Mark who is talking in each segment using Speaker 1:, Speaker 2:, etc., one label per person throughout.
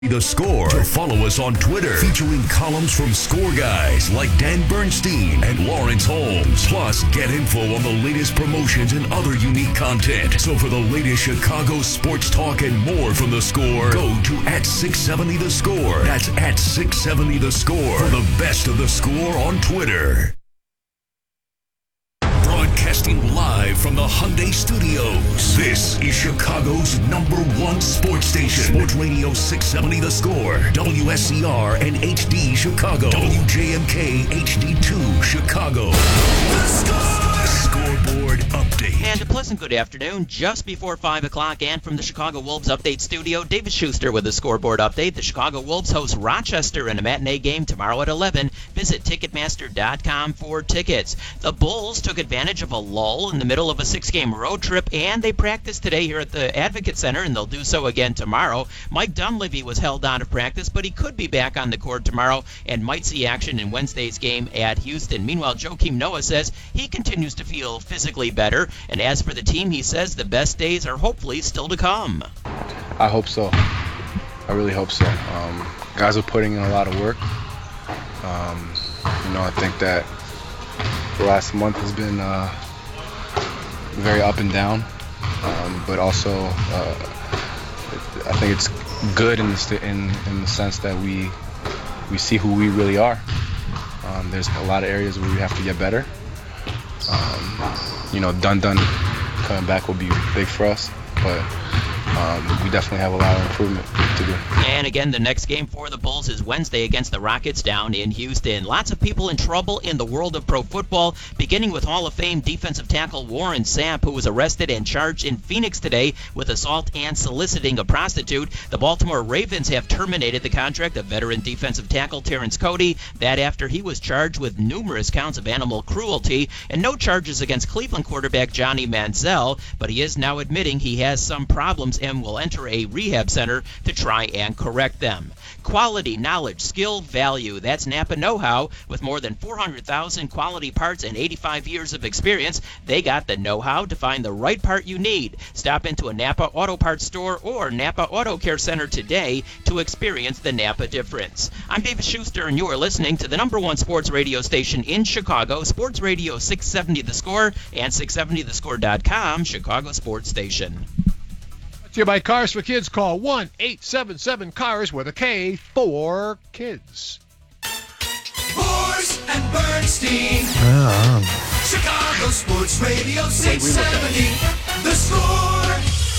Speaker 1: The Score. To follow us on Twitter, featuring columns from score guys like Dan Bernstein and Lawrence Holmes. Plus, get info on the latest promotions and other unique content. So for the latest Chicago sports talk and more from The Score, go to @670 The Score. That's @670 The Score for the best of The Score on Twitter. Broadcasting live from the Hyundai Studios. This is Chicago's #1 sports station. Sports Radio 670 The Score. WSCR and HD Chicago. WJMK HD2 Chicago. The Score! Scoreboard update.
Speaker 2: And a pleasant good afternoon. Just before 5 o'clock and from the Chicago Wolves Update Studio, David Schuster with the Scoreboard Update. The Chicago Wolves host Rochester in a matinee game tomorrow at 11. Visit Ticketmaster.com for tickets. The Bulls took advantage of a lull in the middle of a 6-game road trip, and they practiced today here at the Advocate Center, and they'll do so again tomorrow. Mike Dunleavy was held out of practice, but he could be back on the court tomorrow and might see action in Wednesday's game at Houston. Meanwhile, Joakim Noah says he continues to feel physically better, and as for the team, he says the best days are hopefully still to come.
Speaker 3: I hope so. I really hope so. Guys are putting in a lot of work. I think that the last month has been very up and down, but also I think it's good in the sense that we see who we really are. There's a lot of areas where we have to get better. Dun coming back will be big for us, but we definitely have a lot of improvement to do.
Speaker 2: And again, the next game for the Bulls is Wednesday against the Rockets down in Houston. Lots of people in trouble in the world of pro football, beginning with Hall of Fame defensive tackle Warren Sapp, who was arrested and charged in Phoenix today with assault and soliciting a prostitute. The Baltimore Ravens have terminated the contract of veteran defensive tackle Terrence Cody, that after he was charged with numerous counts of animal cruelty, and no charges against Cleveland quarterback Johnny Manziel, but he is now admitting he has some problems and will enter a rehab center to try and correct them. Quality, knowledge, skill, value. That's Napa know-how. With more than 400,000 quality parts and 85 years of experience, they got the know-how to find the right part you need. Stop into a Napa Auto Parts store or Napa Auto Care Center today to experience the Napa difference. I'm David Schuster, and you are listening to the #1 sports radio station in Chicago, Sports Radio 670 The Score and 670thescore.com, Chicago Sports Station.
Speaker 4: To you by Cars for Kids. Call 1-877-CARS with a K for kids.
Speaker 5: Morse and Bernstein. Chicago Sports Radio 670. The Score.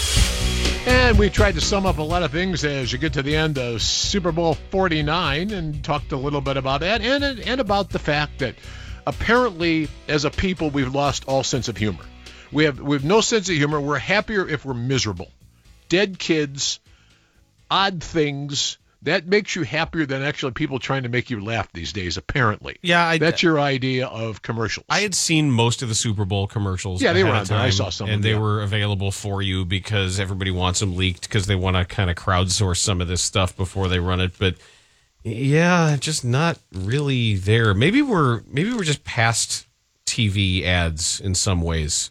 Speaker 4: And we tried to sum up a lot of things as you get to the end of Super Bowl 49 and talked a little bit about that and about the fact that apparently as a people we've lost all sense of humor. We have no sense of humor. We're happier if we're miserable. Dead kids, odd things, that makes you happier than actually people trying to make you laugh these days, apparently.
Speaker 6: Yeah,
Speaker 4: that's your idea of commercials.
Speaker 6: I had seen most of the Super Bowl commercials.
Speaker 4: Yeah, they were on there. I saw some
Speaker 6: and they were available for you because everybody wants them leaked because they want to kind of crowdsource some of this stuff before they run it. But yeah, just not really there. Maybe we're just past TV ads in some ways.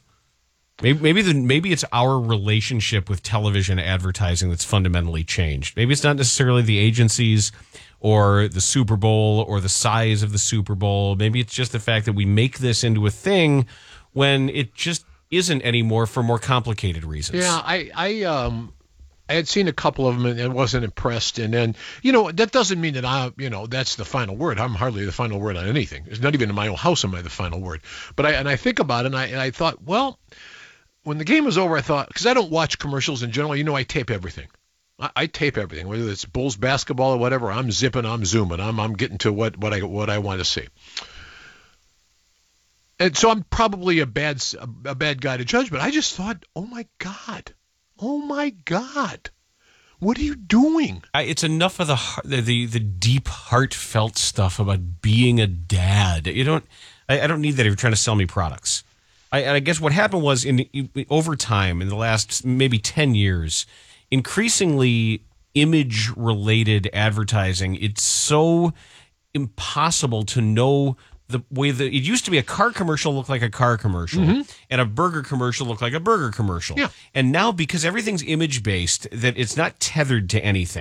Speaker 6: Maybe it's our relationship with television advertising that's fundamentally changed. Maybe it's not necessarily the agencies or the Super Bowl or the size of the Super Bowl. Maybe it's just the fact that we make this into a thing when it just isn't anymore for more complicated reasons.
Speaker 4: Yeah, I had seen a couple of them and wasn't impressed. And then, that doesn't mean that that's the final word. I'm hardly the final word on anything. It's not even in my own house am I the final word. But I think about it and I thought, well, when the game was over, I thought, because I don't watch commercials in general, I tape everything. I tape everything, whether it's Bulls basketball or whatever. I'm zipping, I'm zooming, I'm getting to what I want to see. And so I'm probably a bad guy to judge, but I just thought, oh my God, what are you doing?
Speaker 6: It's enough of the deep, heartfelt stuff about being a dad. I don't need that if you're trying to sell me products. I guess what happened was over time, in the last maybe 10 years, increasingly image-related advertising, it's so impossible to know the way that it used to be. A car commercial looked like a car commercial, and a burger commercial looked like a burger commercial.
Speaker 4: Yeah.
Speaker 6: And now, because everything's image-based, that it's not tethered to anything.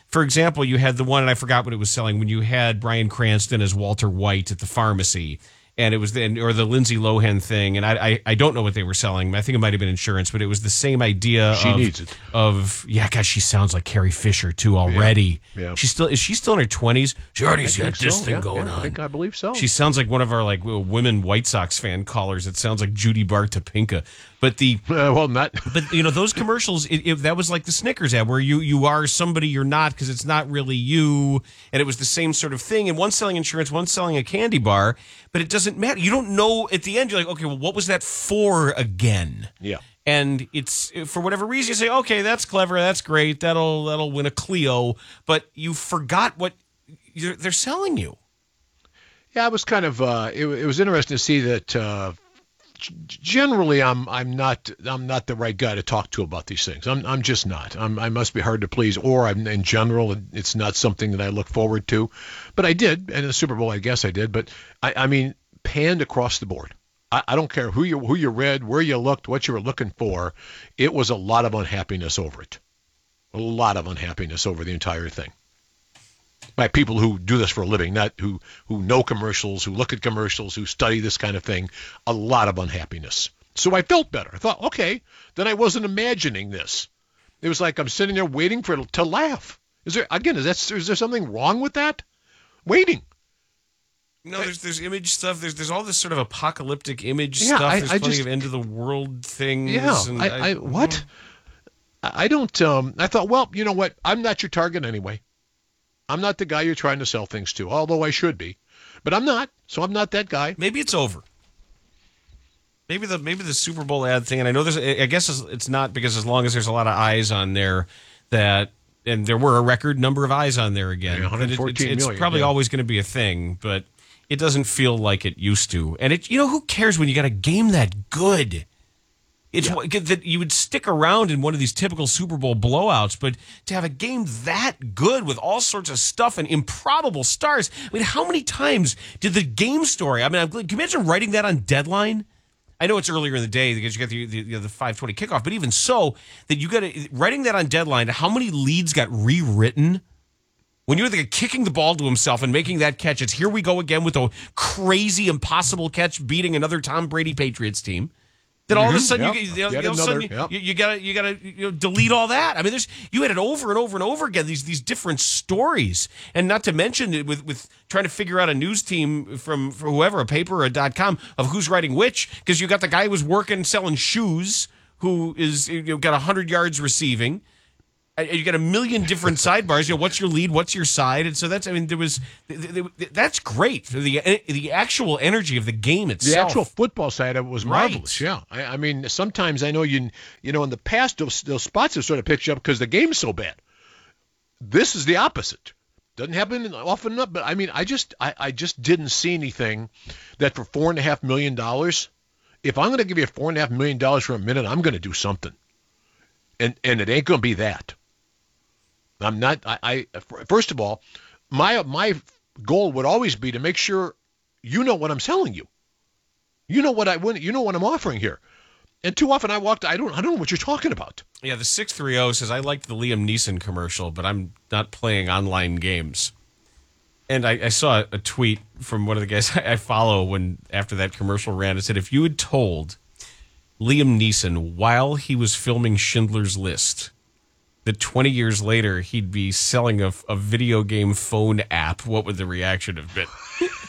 Speaker 6: for example, you had the one, and I forgot what it was selling, when you had Bryan Cranston as Walter White at the pharmacy. And it was or the Lindsay Lohan thing, and I don't know what they were selling. I think it might have been insurance, but it was the same idea.
Speaker 4: She needs it.
Speaker 6: Gosh, she sounds like Carrie Fisher too already.
Speaker 4: Yeah.
Speaker 6: Is she still in her 20s? She already's got this thing going on.
Speaker 4: I believe so.
Speaker 6: She sounds like one of our like women White Sox fan callers. It sounds like Judy Bart Topinka. But those commercials, that was like the Snickers ad where you are somebody you're not because it's not really you, and it was the same sort of thing. And one's selling insurance, one's selling a candy bar, but it doesn't matter. You don't know at the end. You're like, okay, well, what was that for again?
Speaker 4: Yeah.
Speaker 6: And it's for whatever reason you say, okay, that's clever, that's great, that'll win a Clio, but you forgot what they're selling you.
Speaker 4: Yeah, it was kind of it was interesting to see that. Generally, I'm not the right guy to talk to about these things. I'm just not. I must be hard to please, or in general, it's not something that I look forward to. But I did, and in the Super Bowl, I guess I did. But I mean, panned across the board. I don't care who you read, where you looked, what you were looking for. It was a lot of unhappiness over it. A lot of unhappiness over the entire thing. By people who do this for a living, not who know commercials, who look at commercials, who study this kind of thing, a lot of unhappiness. So I felt better. I thought, okay, then I wasn't imagining this. It was like I'm sitting there waiting for it to laugh. Is there something wrong with that? Waiting.
Speaker 6: No, there's image stuff. There's all this sort of apocalyptic image stuff. There's plenty of end of the world things.
Speaker 4: Yeah, what? I don't. I thought, well, you know what? I'm not your target anyway. I'm not the guy you're trying to sell things to, although I should be. But I'm not, so I'm not that guy.
Speaker 6: Maybe it's over. Maybe the Super Bowl ad thing, and I know I guess it's not, because as long as there's a lot of eyes on there, and there were a record number of eyes on there again.
Speaker 4: 114
Speaker 6: it's
Speaker 4: million.
Speaker 6: probably always going to be a thing, but it doesn't feel like it used to. And who cares when you got a game that good? It's that you would stick around in one of these typical Super Bowl blowouts, but to have a game that good with all sorts of stuff and improbable stars. I mean, how many times did the game story? I mean, can you imagine writing that on Deadline? I know it's earlier in the day because you got the 5:20 kickoff, but even so, that you got writing that on Deadline. How many leads got rewritten? When you're kicking the ball to himself and making that catch, it's here we go again with a crazy, impossible catch, beating another Tom Brady Patriots team. Then all of a sudden, you gotta delete all that. I mean, you had it over and over and over again. These different stories, and not to mention with trying to figure out a news team from whoever, a paper or a .com, of who's writing which, because you got the guy who was working selling shoes, who is got 100 yards receiving. You got a million different sidebars. What's your lead? What's your side? And so that's that's great. The actual energy of the game itself.
Speaker 4: The actual football side of it was marvelous. Right. Yeah, I mean, sometimes I know in the past those spots have sort of picked you up because the game's so bad. This is the opposite. Doesn't happen often enough, but I mean, I just didn't see anything that for $4.5 million. If I'm going to give you $4.5 million for a minute, I'm going to do something, and it ain't going to be that. I'm not. First of all, my goal would always be to make sure you know what I'm selling you. You know what I'm offering here. And too often I don't know what you're talking about.
Speaker 6: Yeah, the 630 says, I liked the Liam Neeson commercial, but I'm not playing online games. And I saw a tweet from one of the guys I follow after that commercial ran. It said, if you had told Liam Neeson while he was filming Schindler's List that 20 years later he'd be selling a video game phone app, what would the reaction have been?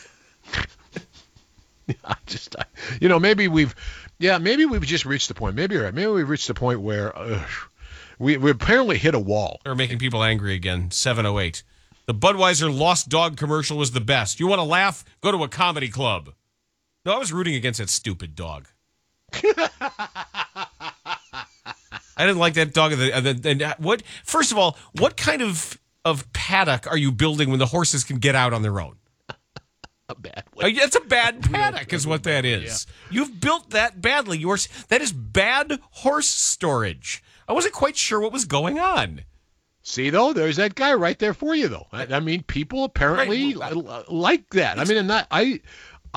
Speaker 4: Maybe we've just reached the point. Maybe you're right. Maybe we've reached the point where we apparently hit a wall.
Speaker 6: Or making people angry again. 708. The Budweiser Lost Dog commercial was the best. You want to laugh? Go to a comedy club. No, I was rooting against that stupid dog. I didn't like that dog. What? First of all, what kind of paddock are you building when the horses can get out on their own?
Speaker 4: A bad one.
Speaker 6: It's a bad paddock is what that is. Yeah. You've built that badly. That is bad horse storage. I wasn't quite sure what was going on.
Speaker 4: See, though, there's that guy right there for you, though. I mean, people apparently like that. I mean,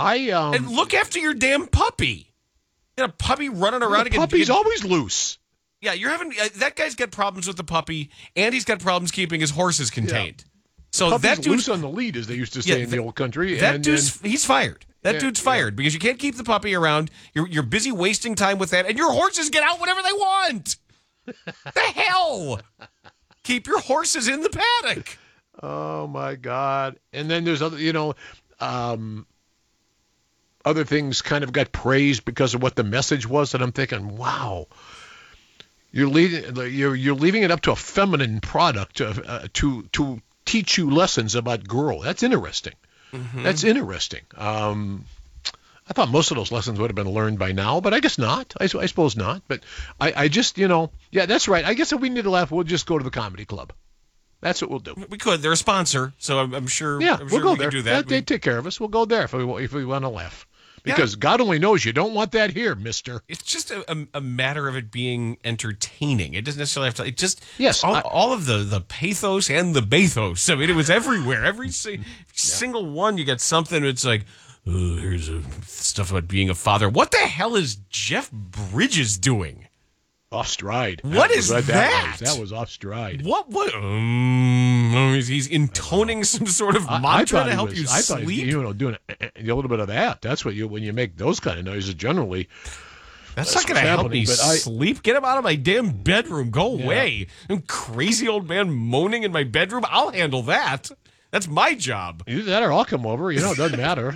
Speaker 6: and look after your damn puppy. You got a puppy running around.
Speaker 4: The puppy's always loose.
Speaker 6: Yeah, you're having that guy's got problems with the puppy, and he's got problems keeping his horses contained. So
Speaker 4: Puppy's
Speaker 6: that dude's
Speaker 4: loose on the lead, as they used to say in the old country.
Speaker 6: That dude's he's fired. That dude's fired because you can't keep the puppy around. You're busy wasting time with that, and your horses get out whenever they want. The hell! Keep your horses in the paddock.
Speaker 4: Oh my God! And then there's other, other things kind of got praised because of what the message was, and I'm thinking, wow. You're leaving it up to a feminine product to teach you lessons about girl. That's interesting. Mm-hmm. That's interesting. I thought most of those lessons would have been learned by now, but I guess not. I suppose not. But I just, yeah, that's right. I guess if we need to laugh, we'll just go to the comedy club. That's what we'll do.
Speaker 6: We could. They're a sponsor, so I'm sure.
Speaker 4: Yeah, we'll go
Speaker 6: we
Speaker 4: there.
Speaker 6: can do that.
Speaker 4: They take care of us. We'll go there if we want to laugh. Because God only knows you don't want that here, mister.
Speaker 6: It's just a matter of it being entertaining. It doesn't necessarily have to. It just all of the pathos and the bathos. I mean, it was everywhere. Every single one, you got something. It's like, oh, here's stuff about being a father. What the hell is Jeff Bridges doing?
Speaker 4: Off stride.
Speaker 6: What is that?
Speaker 4: That was off stride.
Speaker 6: What? He's intoning some sort of mantra to help you sleep.
Speaker 4: I thought he was, doing a little bit of that. That's what when you make those kind of noises generally.
Speaker 6: That's not going to help me sleep. Get him out of my damn bedroom. Go away. Some crazy old man moaning in my bedroom. I'll handle that. That's my job.
Speaker 4: Either that or I'll come over. It doesn't matter.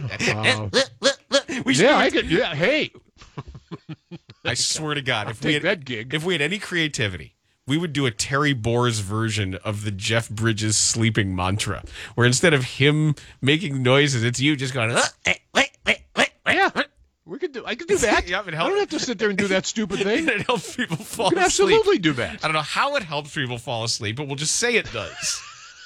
Speaker 4: Hey.
Speaker 6: I swear to God, if we had any creativity, we would do a Terry Boers version of the Jeff Bridges sleeping mantra, where instead of him making noises, it's you just going,
Speaker 4: yeah. I could do that.
Speaker 6: Yeah,
Speaker 4: I don't have to sit there and do that stupid thing.
Speaker 6: It helps people fall asleep.
Speaker 4: Absolutely do that.
Speaker 6: I don't know how it helps people fall asleep, but we'll just say it does.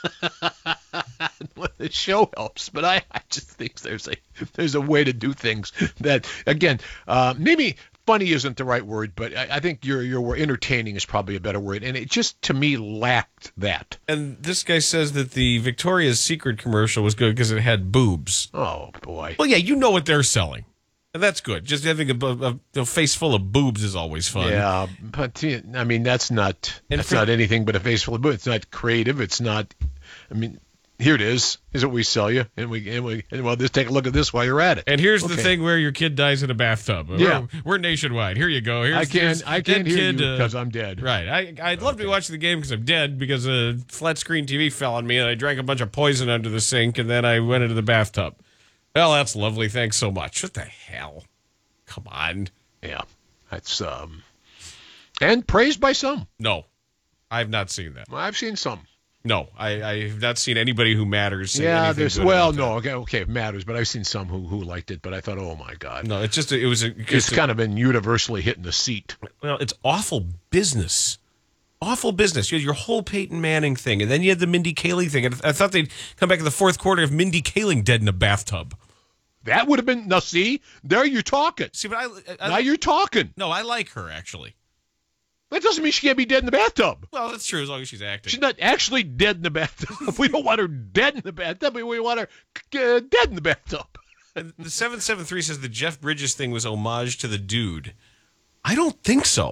Speaker 4: The show helps, but I just think there's a way to do things that, again, maybe funny isn't the right word, but I think your word entertaining is probably a better word, and it just to me lacked that.
Speaker 6: And this guy says that the Victoria's Secret commercial was good because it had boobs.
Speaker 4: Oh boy.
Speaker 6: Well, yeah, you know what they're selling. And that's good. Just having a face full of boobs is always fun.
Speaker 4: Yeah, but I mean that's not anything but a face full of boobs. It's not creative. It's not. I mean, here it is. Is what we sell you, and well, just take a look at this while you're at it.
Speaker 6: And here's the thing where your kid dies in a bathtub.
Speaker 4: Yeah,
Speaker 6: we're nationwide. Here you go.
Speaker 4: I can't hear you because I'm dead.
Speaker 6: Right. I'd love to be watching the game because I'm dead because a flat screen TV fell on me and I drank a bunch of poison under the sink and then I went into the bathtub. Well, that's lovely. Thanks so much. What the hell? Come on.
Speaker 4: Yeah, that's and praised by some.
Speaker 6: No, I've not seen that.
Speaker 4: I've seen some.
Speaker 6: No, I've not seen anybody who matters say anything good
Speaker 4: well,
Speaker 6: about
Speaker 4: no, okay, it matters, but I've seen some who liked it, but I thought, oh my God.
Speaker 6: No,
Speaker 4: it's kind of been universally hitting the seat.
Speaker 6: Well, it's awful business. Awful business. You had your whole Peyton Manning thing, and then you had the Mindy Kaling thing, and I thought they'd come back in the fourth quarter of Mindy Kaling dead in a bathtub.
Speaker 4: That would have been, now see, there you're talking.
Speaker 6: See, but
Speaker 4: now you're talking.
Speaker 6: No, I like her, actually.
Speaker 4: That doesn't mean she can't be dead in the bathtub.
Speaker 6: Well, that's true as long as she's acting.
Speaker 4: She's not actually dead in the bathtub. We don't want her dead in the bathtub. We want her dead in the bathtub.
Speaker 6: The 773 says the Jeff Bridges thing was homage to the dude. I don't think so.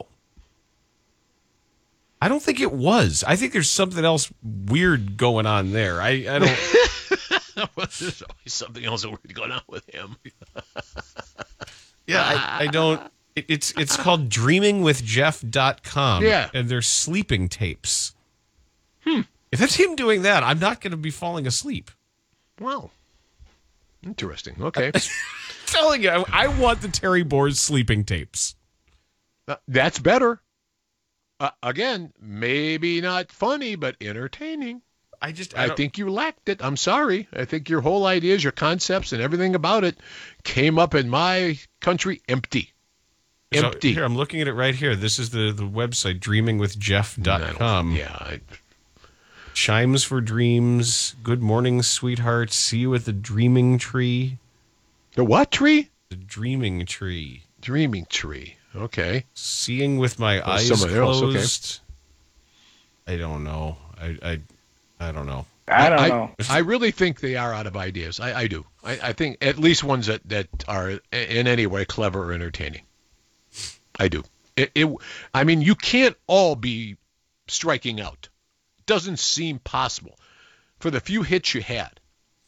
Speaker 6: I don't think it was. I think there's something else weird going on there. I don't.
Speaker 4: There's always something else weird going on with him.
Speaker 6: Yeah, I don't. It's called dreamingwithjeff.com.
Speaker 4: Yeah.
Speaker 6: And they're sleeping tapes. If that's him doing that, I'm not going to be falling asleep.
Speaker 4: Well, interesting. Okay.
Speaker 6: Telling you, I want the Terry Boers sleeping tapes.
Speaker 4: That's better. Again, maybe not funny, but entertaining. I think you lacked it. I'm sorry. I think your whole ideas, your concepts, and everything about it came up in my country empty. Empty.
Speaker 6: So, here, I'm looking at it right here. This is the website, dreamingwithjeff.com. Chimes for dreams. Good morning, sweetheart. See you at the dreaming tree.
Speaker 4: The what tree?
Speaker 6: The dreaming tree.
Speaker 4: Dreaming tree. Okay.
Speaker 6: Seeing with my eyes closed. Okay. I don't know. I don't know.
Speaker 7: I don't know.
Speaker 4: I really think they are out of ideas. I do. I think at least ones that are in any way clever or entertaining. I do. I mean, you can't all be striking out. Doesn't seem possible for the few hits you had.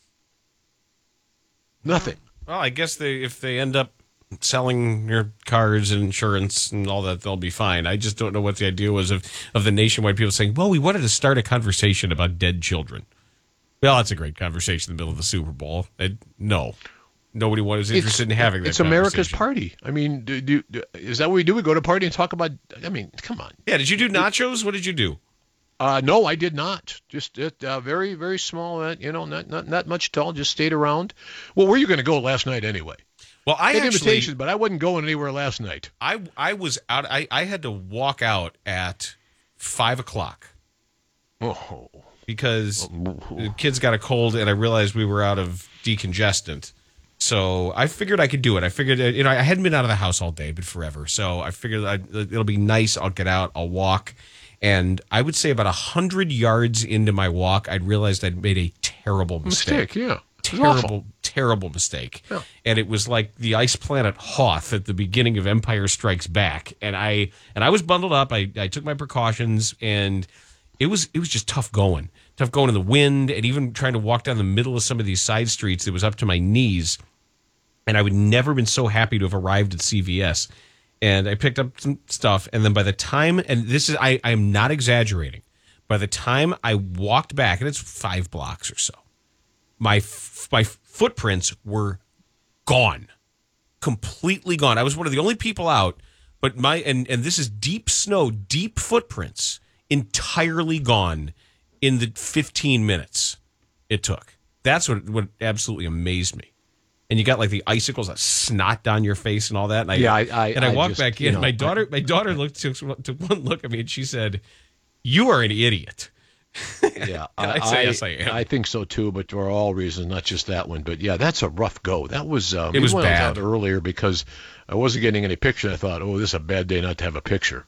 Speaker 4: Nothing.
Speaker 6: Well, I guess if they end up selling your cars and insurance and all that, they'll be fine. I just don't know what the idea was of the nationwide people saying, well, we wanted to start a conversation about dead children. Well, that's a great conversation in the middle of the Super Bowl. No. Nobody was interested in having that.
Speaker 4: It's America's party. I mean, is that what we do? We go to a party and talk about, I mean, come on.
Speaker 6: Yeah, did you do nachos? What did you do?
Speaker 4: No, I did not. Just very, very small, not much at all. Just stayed around. Well, where were you going to go last night anyway?
Speaker 6: Well, I
Speaker 4: had
Speaker 6: actually,
Speaker 4: invitations, but I wasn't going anywhere last night.
Speaker 6: I was out. I had to walk out at 5:00.
Speaker 4: Oh.
Speaker 6: Because the kids got a cold, and I realized we were out of decongestant. So I figured I could do it. I figured, I hadn't been out of the house all day, but forever. So I figured it'll be nice. I'll get out. I'll walk. And I would say about 100 yards into my walk, I'd realized I'd made a terrible mistake.
Speaker 4: Yeah.
Speaker 6: Terrible mistake.
Speaker 4: Yeah.
Speaker 6: And it was like the ice planet Hoth at the beginning of Empire Strikes Back. And I was bundled up. I took my precautions, and it was just tough going. Tough going in the wind, and even trying to walk down the middle of some of these side streets. It was up to my knees. And I would never been so happy to have arrived at CVS. And I picked up some stuff, and then by the time, and this is, I am not exaggerating, by the time I walked back, and it's 5 blocks or so, my footprints were gone, completely gone. I was one of the only people out, but and this is deep snow, deep footprints, entirely gone in the 15 minutes it took. That's what absolutely amazed me. And you got like the icicles that snot down your face and all that. And I walked back in. My daughter took one look at me, and she said, "You are an idiot."
Speaker 4: Yeah,
Speaker 6: I say yes, I am.
Speaker 4: I think so too, but for all reasons, not just that one. But yeah, that's a rough go. That was
Speaker 6: it was bad.
Speaker 4: I was out earlier because I wasn't getting any picture. I thought, oh, this is a bad day not to have a picture.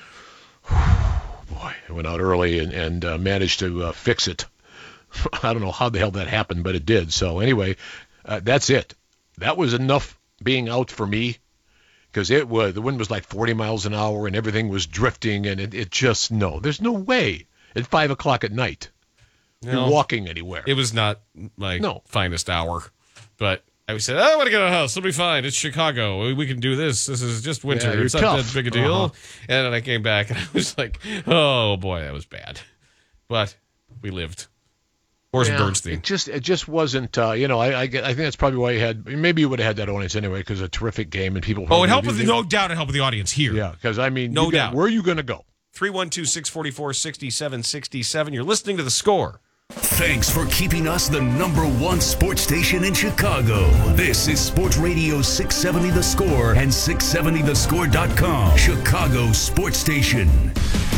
Speaker 4: Boy, I went out early and managed to fix it. I don't know how the hell that happened, but it did. So anyway. That's it. That was enough being out for me, because the wind was like 40 miles an hour and everything was drifting, and it just, no, there's no way at 5:00 at night you're walking anywhere.
Speaker 6: It was not my finest hour, but I said, I want to get out of the house. It'll be fine. It's Chicago. We can do this. This is just winter.
Speaker 4: Yeah,
Speaker 6: it's not that big a deal. And then I came back, and I was like, oh boy, that was bad. But we lived. Horace Bernstein.
Speaker 4: It just wasn't. I think that's probably why maybe you would have had that audience anyway, because a terrific game and people.
Speaker 6: Oh, it helped with no doubt. It helped with the audience here.
Speaker 4: Yeah, because I mean,
Speaker 6: no doubt.
Speaker 4: Where are you going to go?
Speaker 6: 312-644-6767. You're listening to The Score.
Speaker 1: Thanks for keeping us the #1 sports station in Chicago. This is Sports Radio 670 The Score and 670thescore.com. Chicago Sports Station.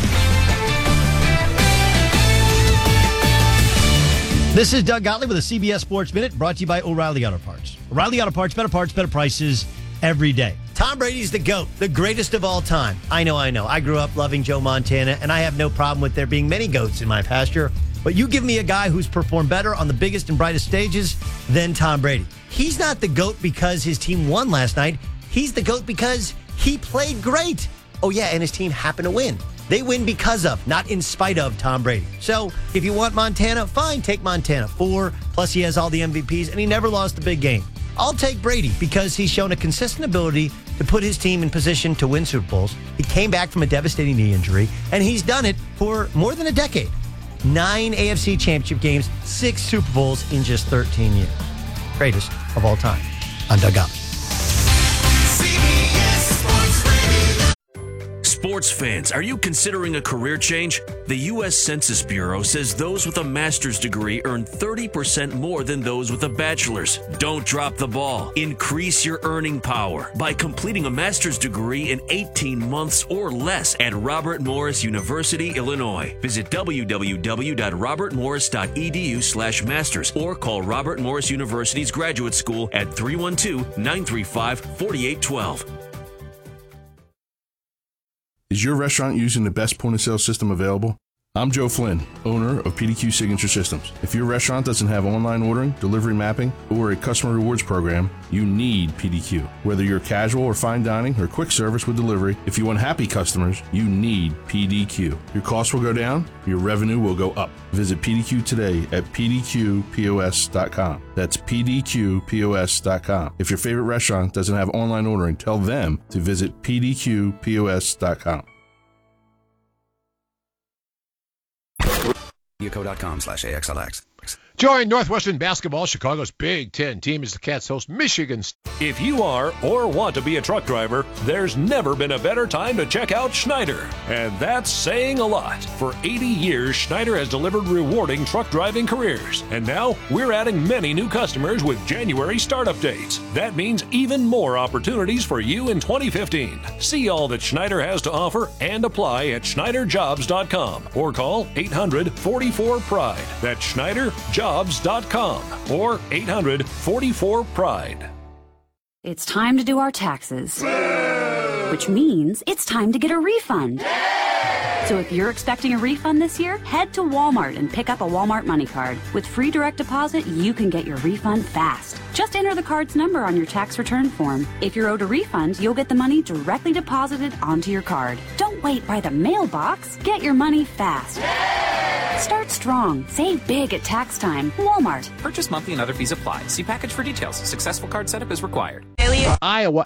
Speaker 7: This is Doug Gottlieb with a CBS Sports Minute, brought to you by O'Reilly Auto Parts. O'Reilly Auto Parts, better prices every day. Tom Brady's the GOAT, the greatest of all time. I know. I grew up loving Joe Montana, and I have no problem with there being many GOATs in my pasture. But you give me a guy who's performed better on the biggest and brightest stages than Tom Brady. He's not the GOAT because his team won last night. He's the GOAT because he played great. Oh, yeah, and his team happened to win. They win because of, not in spite of, Tom Brady. So if you want Montana, fine, take Montana. 4, plus he has all the MVPs, and he never lost a big game. I'll take Brady because he's shown a consistent ability to put his team in position to win Super Bowls. He came back from a devastating knee injury, and he's done it for more than a decade. 9 AFC Championship games, 6 Super Bowls in just 13 years. Greatest of all time. I'm Doug Gottlieb.
Speaker 1: Sports fans, are you considering a career change? The U.S. Census Bureau says those with a master's degree earn 30% more than those with a bachelor's. Don't drop the ball. Increase your earning power by completing a master's degree in 18 months or less at Robert Morris University, Illinois. Visit www.robertmorris.edu/masters or call Robert Morris University's Graduate School at 312-935-4812.
Speaker 8: Is your restaurant using the best point-of-sale system available? I'm Joe Flynn, owner of PDQ Signature Systems. If your restaurant doesn't have online ordering, delivery mapping, or a customer rewards program, you need PDQ. Whether you're casual or fine dining or quick service with delivery, if you want happy customers, you need PDQ. Your costs will go down, your revenue will go up. Visit PDQ today at pdqpos.com. That's pdqpos.com. If your favorite restaurant doesn't have online ordering, tell them to visit pdqpos.com.
Speaker 9: Yuko.com/AXLX.
Speaker 4: Join Northwestern Basketball, Chicago's Big Ten team, as the Cats host Michigan State.
Speaker 10: If you are or want to be a truck driver, there's never been a better time to check out Schneider. And that's saying a lot. For 80 years, Schneider has delivered rewarding truck driving careers. And now we're adding many new customers with January startup dates. That means even more opportunities for you in 2015. See all that Schneider has to offer and apply at SchneiderJobs.com or call 800-44-PRIDE. That's SchneiderJobs.com or 800-44-PRIDE.
Speaker 11: It's time to do our taxes, which means it's time to get a refund. So if you're expecting a refund this year, head to Walmart and pick up a Walmart money card. With free direct deposit, you can get your refund fast. Just enter the card's number on your tax return form. If you're owed a refund, you'll get the money directly deposited onto your card. Don't wait by the mailbox. Get your money fast. Start strong. Save big at tax time. Walmart.
Speaker 12: Purchase monthly and other fees apply. See package for details. Successful card setup is required.
Speaker 4: Iowa.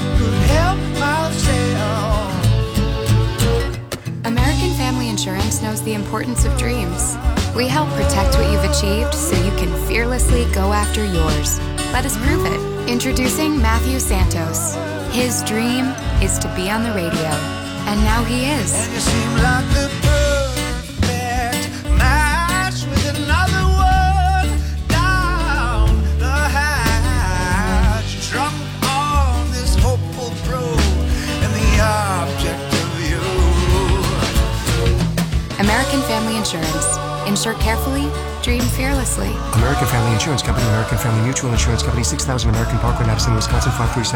Speaker 13: American Family Insurance knows the importance of dreams. We help protect what you've achieved so you can fearlessly go after yours. Let us prove it. Introducing Matthew Santos. His dream is to be on the radio. And now he is.
Speaker 5: And you seem like the perfect match with another one down the hatch. Drunk on this hopeful brew and the object of you.
Speaker 13: American Family Insurance. Insure carefully, dream fearlessly.
Speaker 14: American Family Insurance Company, American Family Mutual Insurance Company, 6000 American Parkway, Madison, Wisconsin,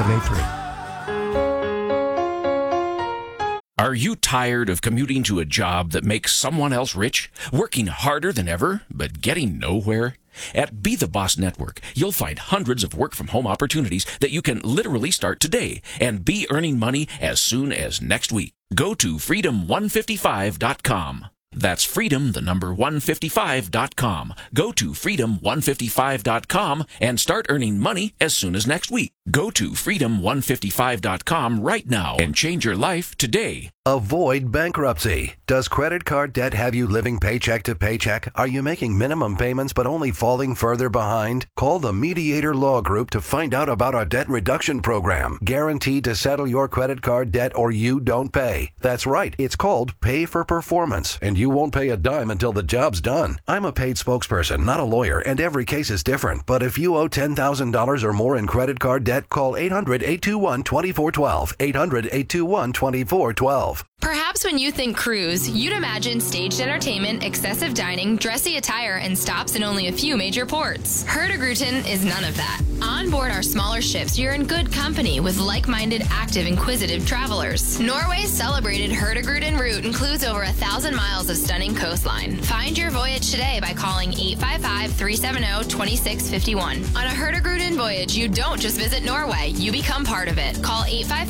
Speaker 14: 53783.
Speaker 15: Are you tired of commuting to a job that makes someone else rich? Working harder than ever, but getting nowhere? At Be the Boss Network, you'll find hundreds of work-from-home opportunities that you can literally start today and be earning money as soon as next week. Go to freedom155.com. That's freedom, the number 155.com. Go to freedom155.com and start earning money as soon as next week. Go to freedom155.com right now and change your life today.
Speaker 16: Avoid bankruptcy. Does credit card debt have you living paycheck to paycheck? Are you making minimum payments but only falling further behind? Call the Mediator Law Group to find out about our debt reduction program. Guaranteed to settle your credit card debt or you don't pay. That's right. It's called Pay for Performance, and you won't pay a dime until the job's done. I'm a paid spokesperson, not a lawyer, and every case is different. But if you owe $10,000 or more in credit card debt, call 800-821-2412. 800-821-2412.
Speaker 17: Perhaps when you think cruise, you'd imagine staged entertainment, excessive dining, dressy attire, and stops in only a few major ports. Hurtigruten is none of that. On board our smaller ships, you're in good company with like-minded, active, inquisitive travelers. Norway's celebrated Hurtigruten route includes over 1,000 miles of stunning coastline. Find your voyage today by calling 855-370-2651. On a Hurtigruten voyage, you don't just visit Norway, you become part of it. Call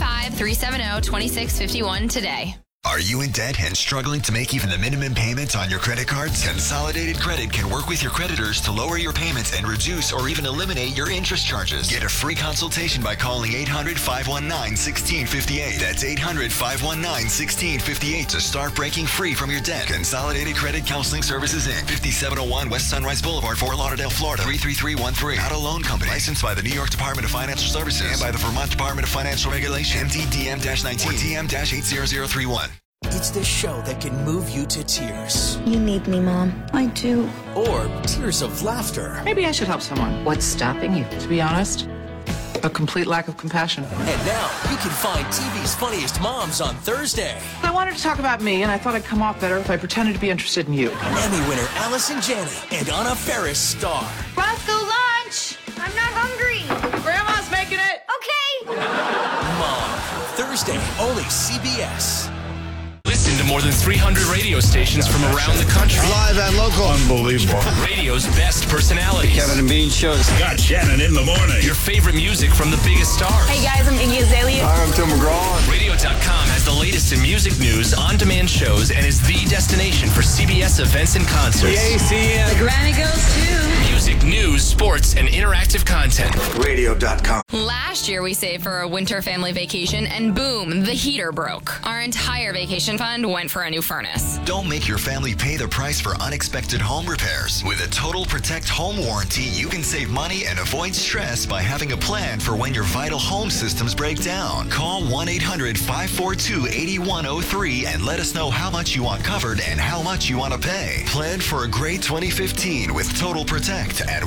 Speaker 17: 855-370-2651 today.
Speaker 18: Are you in debt and struggling to make even the minimum payments on your credit cards? Consolidated Credit can work with your creditors to lower your payments and reduce or even eliminate your interest charges. Get a free consultation by calling 800-519-1658. That's 800-519-1658 to start breaking free from your debt. Consolidated Credit Counseling Services, Inc. 5701 West Sunrise Boulevard, Fort Lauderdale, Florida, 33313. Not a loan company. Licensed by the New York Department of Financial Services and by the Vermont Department of Financial Regulation. MDDM-19 or DM-80031.
Speaker 19: It's the show that can move you to tears.
Speaker 20: You need me, Mom. I do.
Speaker 19: Or tears of laughter.
Speaker 21: Maybe I should help someone. What's stopping you? To be honest, a complete lack of compassion.
Speaker 19: And now you can find TV's Funniest Moms on Thursday.
Speaker 21: I wanted to talk about me, and I thought I'd come off better if I pretended to be interested in you.
Speaker 19: Emmy winner Allison Janney and Anna Faris star.
Speaker 22: Roscoe, lunch! I'm not hungry.
Speaker 21: Grandma's making it.
Speaker 22: Okay.
Speaker 19: Mom, Thursday, only CBS.
Speaker 1: Listen
Speaker 2: to more than 300 radio stations from around the country.
Speaker 3: Live and local. Unbelievable.
Speaker 2: Radio's best personalities.
Speaker 3: Kevin and Bean shows.
Speaker 2: Got Shannon in the morning. Your favorite music from the biggest stars.
Speaker 23: Hey guys, I'm Iggy Azalea.
Speaker 3: Hi, I'm Tim McGraw.
Speaker 2: Radio.com has the latest in music news, on-demand shows, and is the destination for CBS events and concerts.
Speaker 3: The ACM.
Speaker 23: The Grammy goes too.
Speaker 2: Music, news, sports, and interactive content.
Speaker 3: Radio.com.
Speaker 17: Last year we saved for a winter family vacation and boom, the heater broke. Our entire vacation fund went for a new furnace.
Speaker 18: Don't make your family pay the price for unexpected home repairs. With a Total Protect home warranty, you can save money and avoid stress by having a plan for when your vital home systems break down. Call 1-800-542-8103 and let us know how much you want covered and how much you want to pay. Plan for a great 2015 with Total Protect at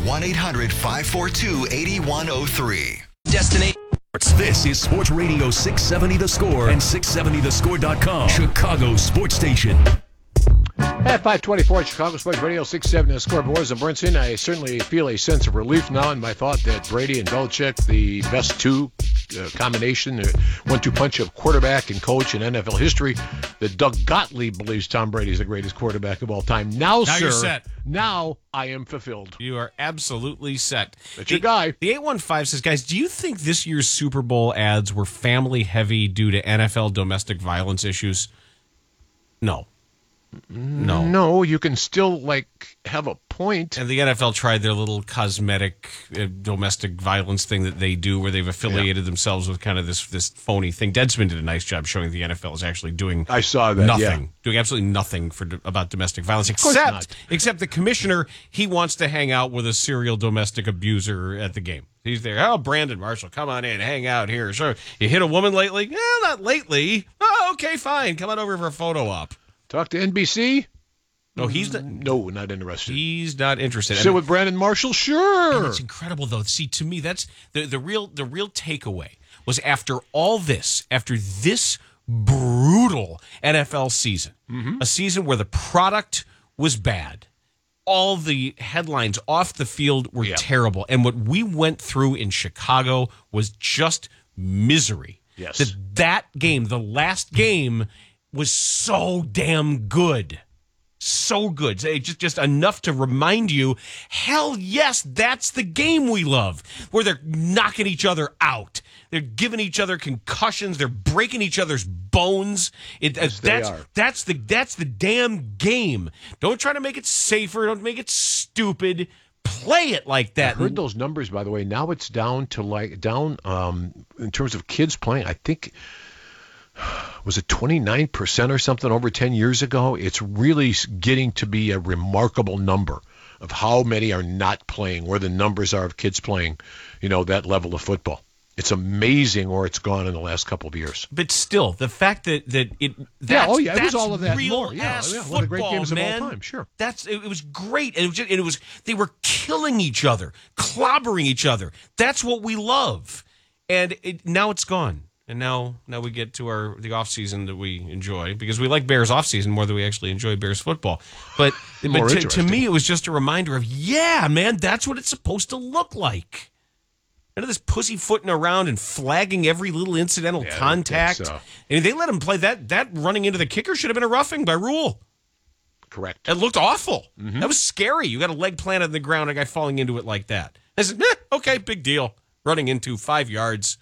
Speaker 18: 1-800-542-8103.
Speaker 2: Destination.
Speaker 1: This is Sports Radio 670 The Score and 670thescore.com. Chicago Sports Station.
Speaker 4: At 524 at Chicago Sports Radio 670 The Score. Boys and Bernstein, I certainly feel a sense of relief now in my thought that Brady and Belichick, the best two combination, one-two punch of quarterback and coach in NFL history, that Doug Gottlieb believes Tom Brady is the greatest quarterback of all time. Now sir,
Speaker 6: you're set.
Speaker 4: Now I am fulfilled.
Speaker 6: You are absolutely set.
Speaker 4: That's your guy.
Speaker 6: The 815 says, guys, do you think this year's Super Bowl ads were family heavy due to NFL domestic violence issues? No.
Speaker 4: No, you can still have a point.
Speaker 6: And the NFL tried their little cosmetic domestic violence thing that they do, where they've affiliated themselves with kind of this phony thing. Deadspin did a nice job showing the NFL is actually doing.
Speaker 4: I saw that.
Speaker 6: Nothing, doing absolutely nothing about domestic violence, except the commissioner. He wants to hang out with a serial domestic abuser at the game. He's there. Oh, Brandon Marshall, come on in, hang out here. Sure, you hit a woman lately? Not lately. Oh, okay, fine. Come on over for a photo op.
Speaker 4: Talk to NBC?
Speaker 6: No, he's not.
Speaker 4: No, not interested.
Speaker 6: He's not interested.
Speaker 4: Sit with Brandon Marshall? Sure.
Speaker 6: And it's incredible, though. See, to me, that's the real takeaway was after all this, after this brutal NFL season, a season where the product was bad, all the headlines off the field were terrible, and what we went through in Chicago was just misery.
Speaker 4: Yes.
Speaker 6: That game, the last game, was so damn good. So good. Just enough to remind you, hell yes, that's the game we love, where they're knocking each other out. They're giving each other concussions. They're breaking each other's bones. That's the damn game. Don't try to make it safer. Don't make it stupid. Play it like that.
Speaker 4: I heard those numbers, by the way. Now it's down to in terms of kids playing, I think, was it 29% or something over 10 years ago? It's really getting to be a remarkable number of how many are not playing, where the numbers are of kids playing, that level of football. It's amazing where it's gone in the last couple of years.
Speaker 6: But still, the fact that it
Speaker 4: it was all of that
Speaker 6: real
Speaker 4: more.
Speaker 6: Ass
Speaker 4: one of the great games
Speaker 6: man.
Speaker 4: of all time. Sure,
Speaker 6: it was great. It was they were killing each other, clobbering each other. That's what we love, and now it's gone. And now we get to the off season that we enjoy, because we like Bears off season more than we actually enjoy Bears football. But to me, it was just a reminder of, man, that's what it's supposed to look like. None of this pussyfooting around and flagging every little incidental contact. And they let him play that running into the kicker should have been a roughing by rule.
Speaker 4: Correct.
Speaker 6: It looked awful. Mm-hmm. That was scary. You got a leg planted in the ground, a guy falling into it like that. I said, okay, big deal. Running into 5 yards.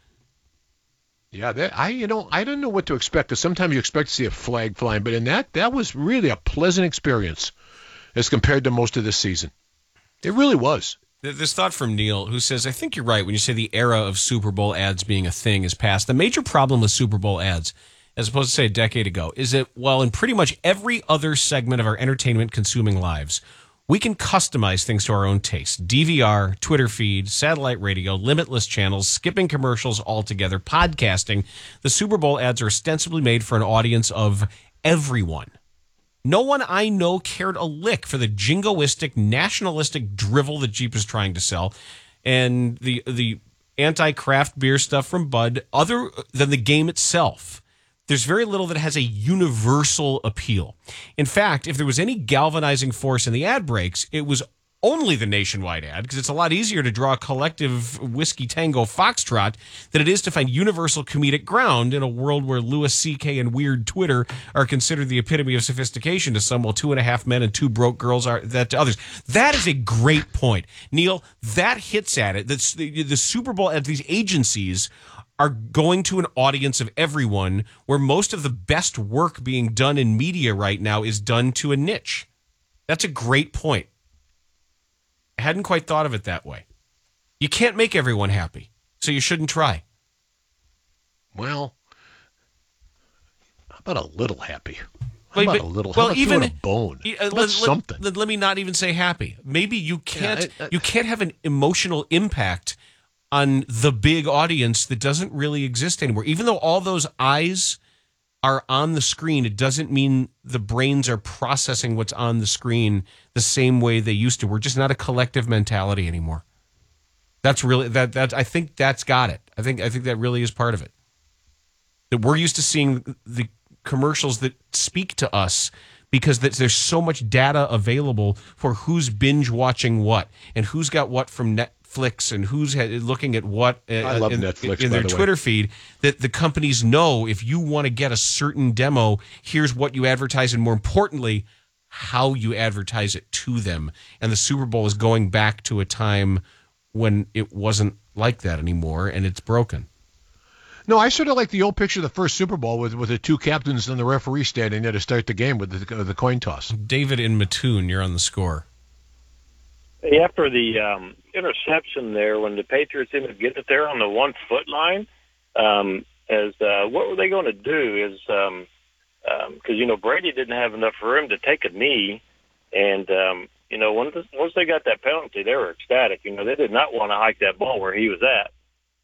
Speaker 4: Yeah, I don't know what to expect, because sometimes you expect to see a flag flying, but in that was really a pleasant experience as compared to most of this season. It really was.
Speaker 6: This thought from Neil, who says, I think you're right when you say the era of Super Bowl ads being a thing is past. The major problem with Super Bowl ads, as opposed to say a decade ago, is that while in pretty much every other segment of our entertainment consuming lives, we can customize things to our own taste. DVR, Twitter feed, satellite radio, limitless channels, skipping commercials altogether, podcasting. The Super Bowl ads are ostensibly made for an audience of everyone. No one I know cared a lick for the jingoistic, nationalistic drivel that Jeep is trying to sell, and the anti-craft beer stuff from Bud, other than the game itself. There's very little that has a universal appeal. In fact, if there was any galvanizing force in the ad breaks, it was only the nationwide ad, because it's a lot easier to draw a collective Whiskey Tango Foxtrot than it is to find universal comedic ground in a world where Louis C.K. and weird Twitter are considered the epitome of sophistication to some, while 2.5 men and 2 broke girls are that to others. That is a great point, Neil. That hits at it. That's the Super Bowl at these agencies are going to an audience of everyone, where most of the best work being done in media right now is done to a niche. That's a great point. I hadn't quite thought of it that way. You can't make everyone happy, so you shouldn't try.
Speaker 4: Well, how about a little happy? How about a little? How about
Speaker 6: even
Speaker 4: throwing a bone? That's something.
Speaker 6: Let me not even say happy. Maybe you can't. You can't have an emotional impact on the big audience that doesn't really exist anymore. Even though all those eyes are on the screen, it doesn't mean the brains are processing what's on the screen the same way they used to. We're just not a collective mentality anymore. That's really that. I think that's got it. I think that really is part of it. That we're used to seeing the commercials that speak to us because there's so much data available for who's binge watching what and who's got what from Netflix and who's looking at what
Speaker 4: I love Netflix,
Speaker 6: in their Twitter feed, that the companies know if you want to get a certain demo, here's what you advertise, and more importantly, how you advertise it to them. And the Super Bowl is going back to a time when it wasn't like that anymore, and it's broken.
Speaker 4: No, I sort of like the old picture of the first Super Bowl with the 2 captains and the referee standing there to start the game with the coin toss.
Speaker 6: David in Mattoon, you're on the score.
Speaker 7: After the interception there, when the Patriots ended up getting it there on the 1 foot line, what were they going to do? Because Brady didn't have enough room to take a knee, and once they got that penalty, they were ecstatic. They did not want to hike that ball where he was at.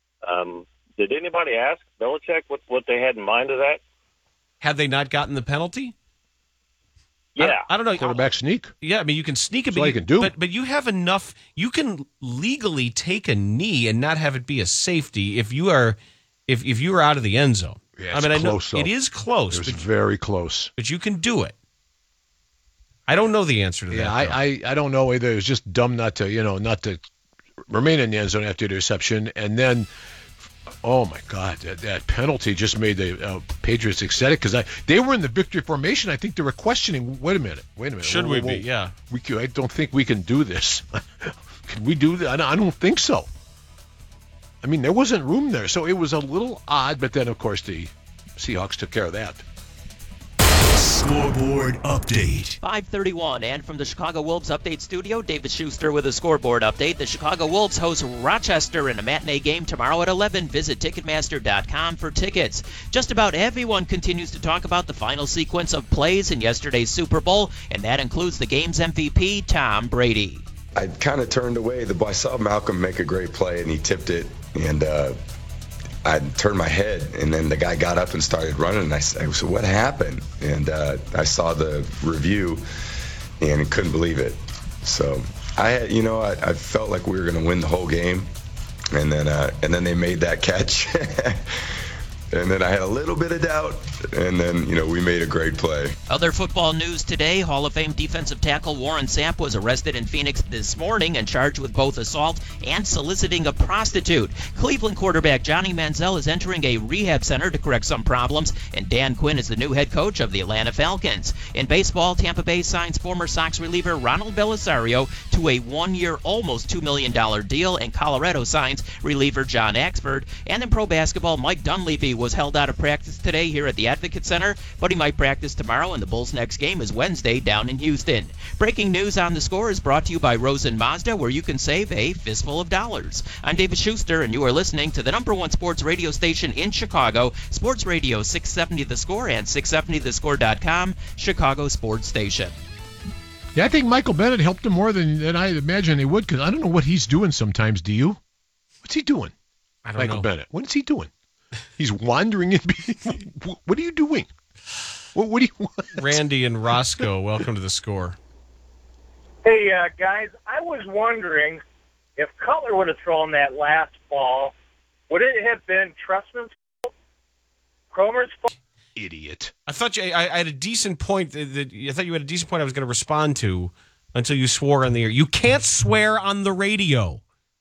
Speaker 7: Did anybody ask Belichick what they had in mind of that?
Speaker 6: Had they not gotten the penalty?
Speaker 7: Yeah.
Speaker 6: I don't know.
Speaker 4: Quarterback sneak.
Speaker 6: Yeah, I mean, you can sneak a
Speaker 4: bit. All you can do.
Speaker 6: But you have enough. You can legally take a knee and not have it be a safety if you are out of the end zone.
Speaker 4: Yeah,
Speaker 6: I mean,
Speaker 4: close,
Speaker 6: I know it is close.
Speaker 4: It was very close.
Speaker 6: But you can do it. I don't know the answer to that.
Speaker 4: Yeah, I don't know either. It was just dumb not to remain in the end zone after the reception, and then. Oh, my God, that penalty just made the Patriots ecstatic because they were in the victory formation. I think they were questioning, wait a minute.
Speaker 6: Should we be? Yeah.
Speaker 4: I don't think we can do this. Can we do that? I don't think so. I mean, there wasn't room there, so it was a little odd, but then, of course, the Seahawks took care of that.
Speaker 1: Scoreboard update.
Speaker 8: 5:31, and from the Chicago Wolves update studio, David Schuster with a scoreboard update. The Chicago Wolves host Rochester in a matinee game tomorrow at 11. Visit Ticketmaster.com for tickets. Just about everyone continues to talk about the final sequence of plays in yesterday's Super Bowl, and that includes the game's MVP, Tom Brady.
Speaker 9: I kind of turned away. I saw Malcolm make a great play, and he tipped it, and I turned my head, and then the guy got up and started running, and I said, what happened? And I saw the review and couldn't believe it. So I felt like we were going to win the whole game, and then they made that catch. And then I had a little bit of doubt, and then, we made a great play.
Speaker 8: Other football news today, Hall of Fame defensive tackle Warren Sapp was arrested in Phoenix this morning and charged with both assault and soliciting a prostitute. Cleveland quarterback Johnny Manziel is entering a rehab center to correct some problems, and Dan Quinn is the new head coach of the Atlanta Falcons. In baseball, Tampa Bay signs former Sox reliever Ronald Belisario to a 1-year, almost $2 million deal, and Colorado signs reliever John Axford. And in pro basketball, Mike Dunleavy was held out of practice today here at the Advocate Center, but he might practice tomorrow, and the Bulls' next game is Wednesday down in Houston. Breaking news on the score is brought to you by Rosen Mazda, where you can save a fistful of dollars. I'm David Schuster, and you are listening to the #1 sports radio station in Chicago, Sports Radio 670 The Score and 670thescore.com, Chicago Sports Station.
Speaker 4: Yeah, I think Michael Bennett helped him more than I imagined he would, because I don't know what he's doing sometimes. Do you? What's he doing?
Speaker 6: I don't know.
Speaker 4: Michael Bennett. What is he doing? He's wandering in. What are you doing? What do you want?
Speaker 6: Randy and Roscoe, welcome to the Score.
Speaker 24: Hey, guys, I was wondering if Cutler would have thrown that last ball, would it have been Trustman's fault? Cromer's fault?
Speaker 4: Idiot.
Speaker 6: I thought I had a decent point. I thought you had a decent point I was going to respond to until you swore on the air. You can't swear on the radio.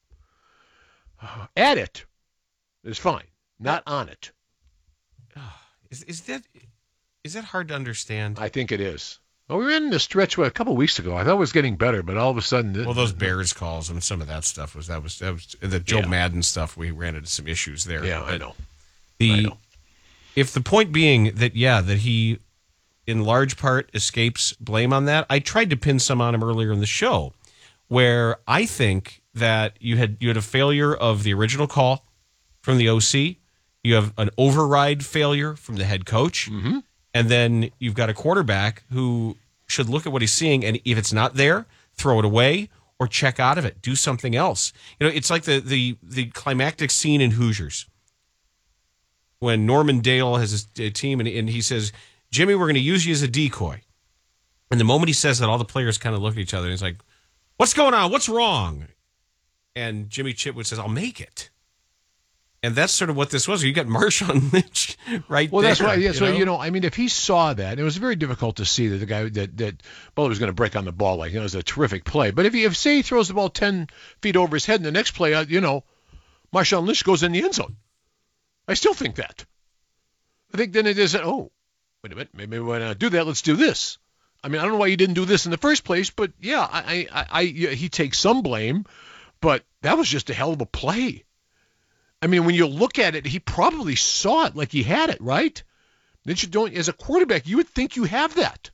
Speaker 4: At it is fine, not on it.
Speaker 6: Is that hard to understand?
Speaker 4: I think it is. Well, we were in the stretch a couple of weeks ago. I thought it was getting better, but all of a sudden...
Speaker 6: those Bears calls and some of that stuff was the Joe Madden stuff. We ran into some issues there.
Speaker 4: Yeah, I know.
Speaker 6: If the point being that he, in large part, escapes blame on that, I tried to pin some on him earlier in the show, where I think that you had a failure of the original call from the OC, you have an override failure from the head coach, and then you've got a quarterback who should look at what he's seeing, and if it's not there, throw it away or check out of it, do something else. It's like the climactic scene in Hoosiers when Norman Dale has his team, and he says, Jimmy, we're going to use you as a decoy. And the moment he says that, all the players kind of look at each other, and he's like, what's going on? What's wrong? And Jimmy Chitwood says, I'll make it. And that's sort of what this was. You got Marshawn Lynch right there.
Speaker 4: Well, that's right. Yeah, if he saw that, it was very difficult to see that the guy that Butler was going to break on the ball. It was a terrific play. But if say he throws the ball 10 feet over his head, and the next play, Marshawn Lynch goes in the end zone. I still think that. I think then it is, wait a minute, maybe when I do that, let's do this. I mean, I don't know why you didn't do this in the first place, but yeah, he takes some blame, but that was just a hell of a play. I mean, when you look at it, he probably saw it like he had it, right? Then you don't, as a quarterback, you would think you have that.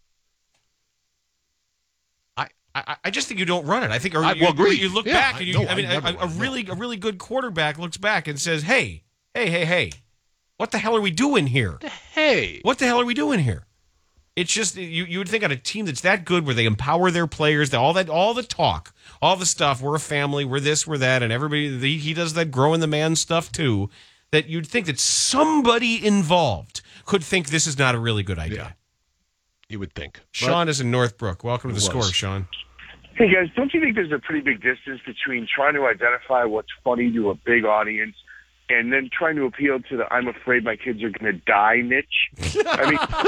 Speaker 6: I just think you don't run it. I think you look back and a really good quarterback looks back and says, Hey, what the hell are we doing here? What the hell are we doing here? It's just you would think on a team that's that good, where they empower their players, all the talk, all the stuff. We're a family. We're this. We're that, and everybody. He does that growing the man stuff too. That you'd think that somebody involved could think this is not a really good idea.
Speaker 4: Yeah. You would think.
Speaker 6: Sean is in Northbrook. Welcome to the Score, Sean.
Speaker 5: Hey guys, don't you think there's a pretty big distance between trying to identify what's funny to a big audience and then trying to appeal to the "I'm afraid my kids are going to die" niche? I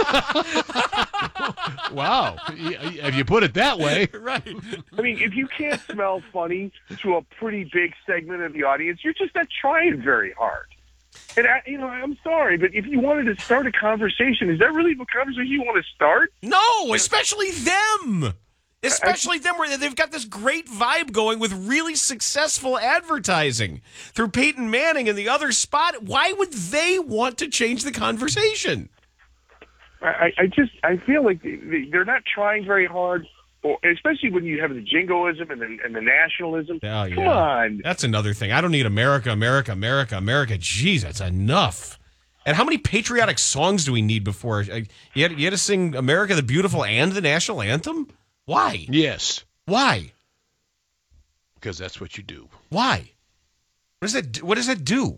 Speaker 4: mean, wow. If you put it that way.
Speaker 6: Right.
Speaker 5: I mean, if you can't smell funny to a pretty big segment of the audience, you're just not trying very hard. And, I'm sorry, but if you wanted to start a conversation, is that really the conversation you want to start?
Speaker 6: No, especially them. Especially them, where they've got this great vibe going with really successful advertising through Peyton Manning and the other spot. Why would they want to change the conversation?
Speaker 5: I feel like they're not trying very hard, especially when you have the jingoism and the nationalism.
Speaker 6: Oh, yeah.
Speaker 5: Come on.
Speaker 6: That's another thing. I don't need America. Jeez, that's enough. And how many patriotic songs do we need before? You had to sing America the Beautiful and the national anthem? Why?
Speaker 4: Yes.
Speaker 6: Why?
Speaker 4: Because that's what you do.
Speaker 6: Why? What does that do?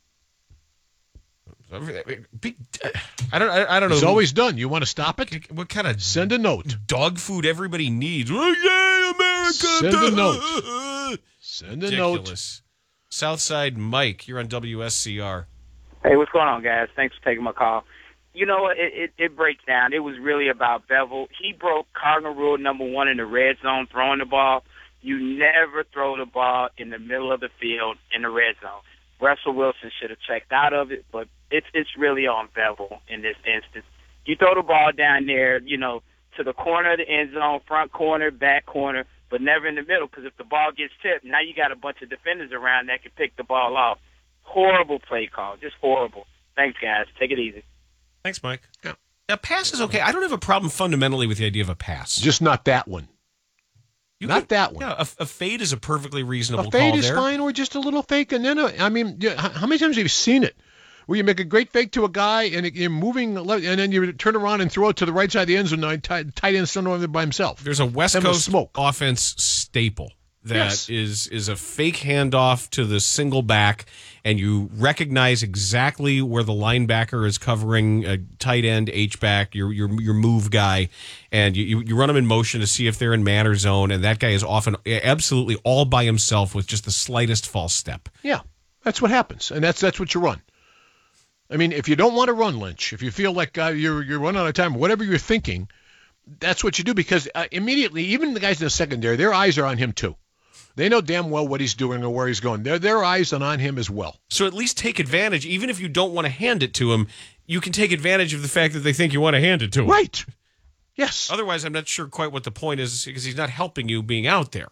Speaker 6: I don't know.
Speaker 4: It's always done. You want to stop it?
Speaker 6: What kind of
Speaker 4: send a note?
Speaker 6: Dog food everybody needs. Oh, yeah, America.
Speaker 4: Send a note. Send a
Speaker 6: Ridiculous. Note. Southside Mike, you're on WSCR.
Speaker 10: Hey, what's going on, guys? Thanks for taking my call. You know what? It breaks down. It was really about Bevel. He broke Cardinal rule number 1 in the red zone, throwing the ball. You never throw the ball in the middle of the field in the red zone. Russell Wilson should have checked out of it, but it's really on Bevel in this instance. You throw the ball down there, to the corner of the end zone, front corner, back corner, but never in the middle, because if the ball gets tipped, now you got a bunch of defenders around that can pick the ball off. Horrible play call. Just horrible. Thanks, guys. Take it easy.
Speaker 6: Thanks, Mike. Yeah. A pass is okay. I don't have a problem fundamentally with the idea of a pass.
Speaker 4: Just not that one. That one.
Speaker 6: Yeah, a fade is a perfectly reasonable call.
Speaker 4: A fade is
Speaker 6: there.
Speaker 4: fine, or just a little fake. And then, how many times have you seen it? Where you make a great fake to a guy, and you're moving, and then you turn around and throw it to the right side of the end zone, tight end standing over there by himself.
Speaker 6: There's a West Coast offense staple that is a fake handoff to the single back, and you recognize exactly where the linebacker is covering a tight end, H-back, your move guy, and you run them in motion to see if they're in man or zone, and that guy is often absolutely all by himself with just the slightest false step.
Speaker 4: Yeah, that's what happens, and that's what you run. I mean, if you don't want to run, Lynch, if you feel like you're running out of time, whatever you're thinking, That's what you do, because immediately, even the guys in the secondary, their eyes are on him too. They know damn well what he's doing or where he's going. Their eyes are on him as well.
Speaker 6: So at least take advantage, even if you don't want to hand it to him, you can take advantage of the fact that they think you want to hand it to him.
Speaker 4: Right. Yes.
Speaker 6: Otherwise, I'm not sure quite what the point is, because he's not helping you being out there.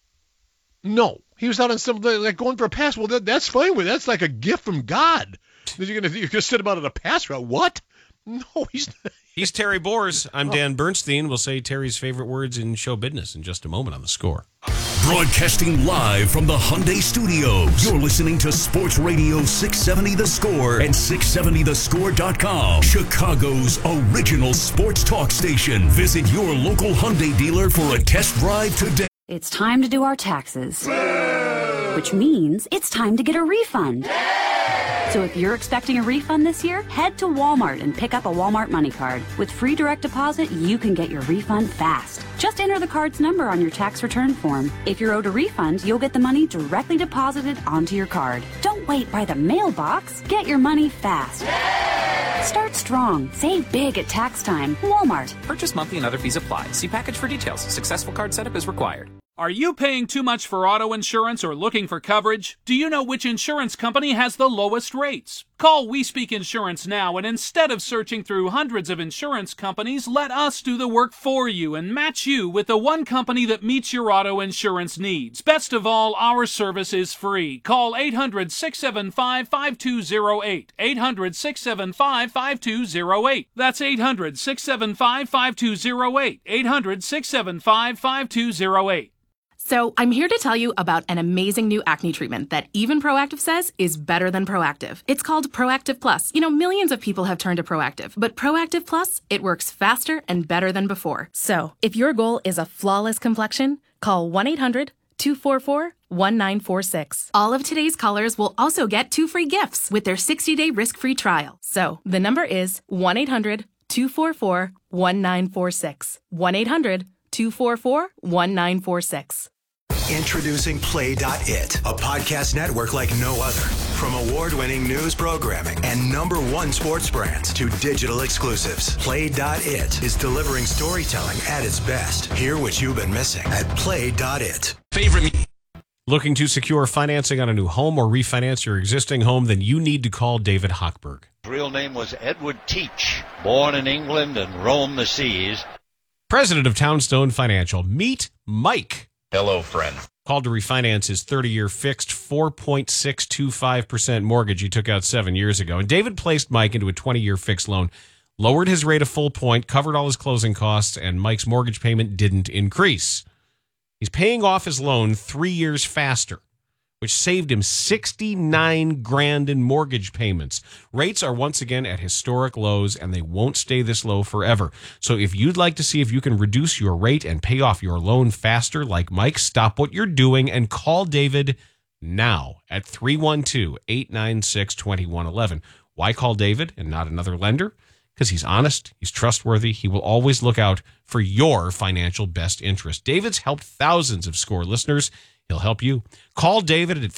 Speaker 4: No. He was out on something like going for a pass. Well, that's fine with. That's like a gift from God. You're gonna sit about at a pass route. What? No, he's not.
Speaker 6: He's Terry Bors. I'm Dan Bernstein. We'll say Terry's favorite words in show business in just a moment on The Score.
Speaker 1: Broadcasting live from the Hyundai Studios. You're listening to Sports Radio 670 The Score and 670thescore.com. Chicago's original sports talk station. Visit your local Hyundai dealer for a test drive today.
Speaker 11: It's time to do our taxes, which means it's time to get a refund. So if you're expecting a refund this year, head to Walmart and pick up a Walmart money card. With free direct deposit, you can get your refund fast. Just enter the card's number on your tax return form. If you're owed a refund, you'll get the money directly deposited onto your card. Don't wait by the mailbox. Get your money fast. Start strong. Save big at tax time. Walmart.
Speaker 12: Purchase monthly and other fees apply. See package for details. Successful card setup is required.
Speaker 13: Are you paying too much for auto insurance or looking for coverage? Do you know which insurance company has the lowest rates? Call We Speak Insurance now, and instead of searching through hundreds of insurance companies, let us do the work for you and match you with the one company that meets your auto insurance needs. Best of all, our service is free. Call 800-675-5208. 800-675-5208. That's 800-675-5208. 800-675-5208.
Speaker 14: So I'm here to tell you about an amazing new acne treatment that even Proactive says is better than Proactive. It's called Proactive Plus. You know, millions of people have turned to Proactive, but Proactive Plus, it works faster and better than before. So if your goal is a flawless complexion, call 1-800-244-1946. All of today's callers will also get 2 free gifts with their 60-day risk-free trial. So the number is 1-800-244-1946. 1-800-244-1946.
Speaker 25: Introducing Play.it, a podcast network like no other. From award-winning news programming and #1 sports brands to digital exclusives, Play.it is delivering storytelling at its best. Hear what you've been missing at Play.it.
Speaker 6: Looking to secure financing on a new home or refinance your existing home? Then you need to call David Hochberg.
Speaker 26: His real name was Edward Teach, born in England and roamed the seas.
Speaker 6: President of Townstone Financial. Meet Mike.
Speaker 26: Hello, friend.
Speaker 6: Called to refinance his 30-year fixed 4.625% mortgage he took out 7 years ago. And David placed Mike into a 20-year fixed loan, lowered his rate a full point, covered all his closing costs, and Mike's mortgage payment didn't increase. He's paying off his loan 3 years faster, which saved him $69,000 in mortgage payments. Rates are once again at historic lows, and they won't stay this low forever. So if you'd like to see if you can reduce your rate and pay off your loan faster, like Mike, stop what you're doing and call David now at 312-896-2111. Why call David and not another lender? Because he's honest, he's trustworthy, he will always look out for your financial best interest. David's helped thousands of SCORE listeners. He'll help you. Call David at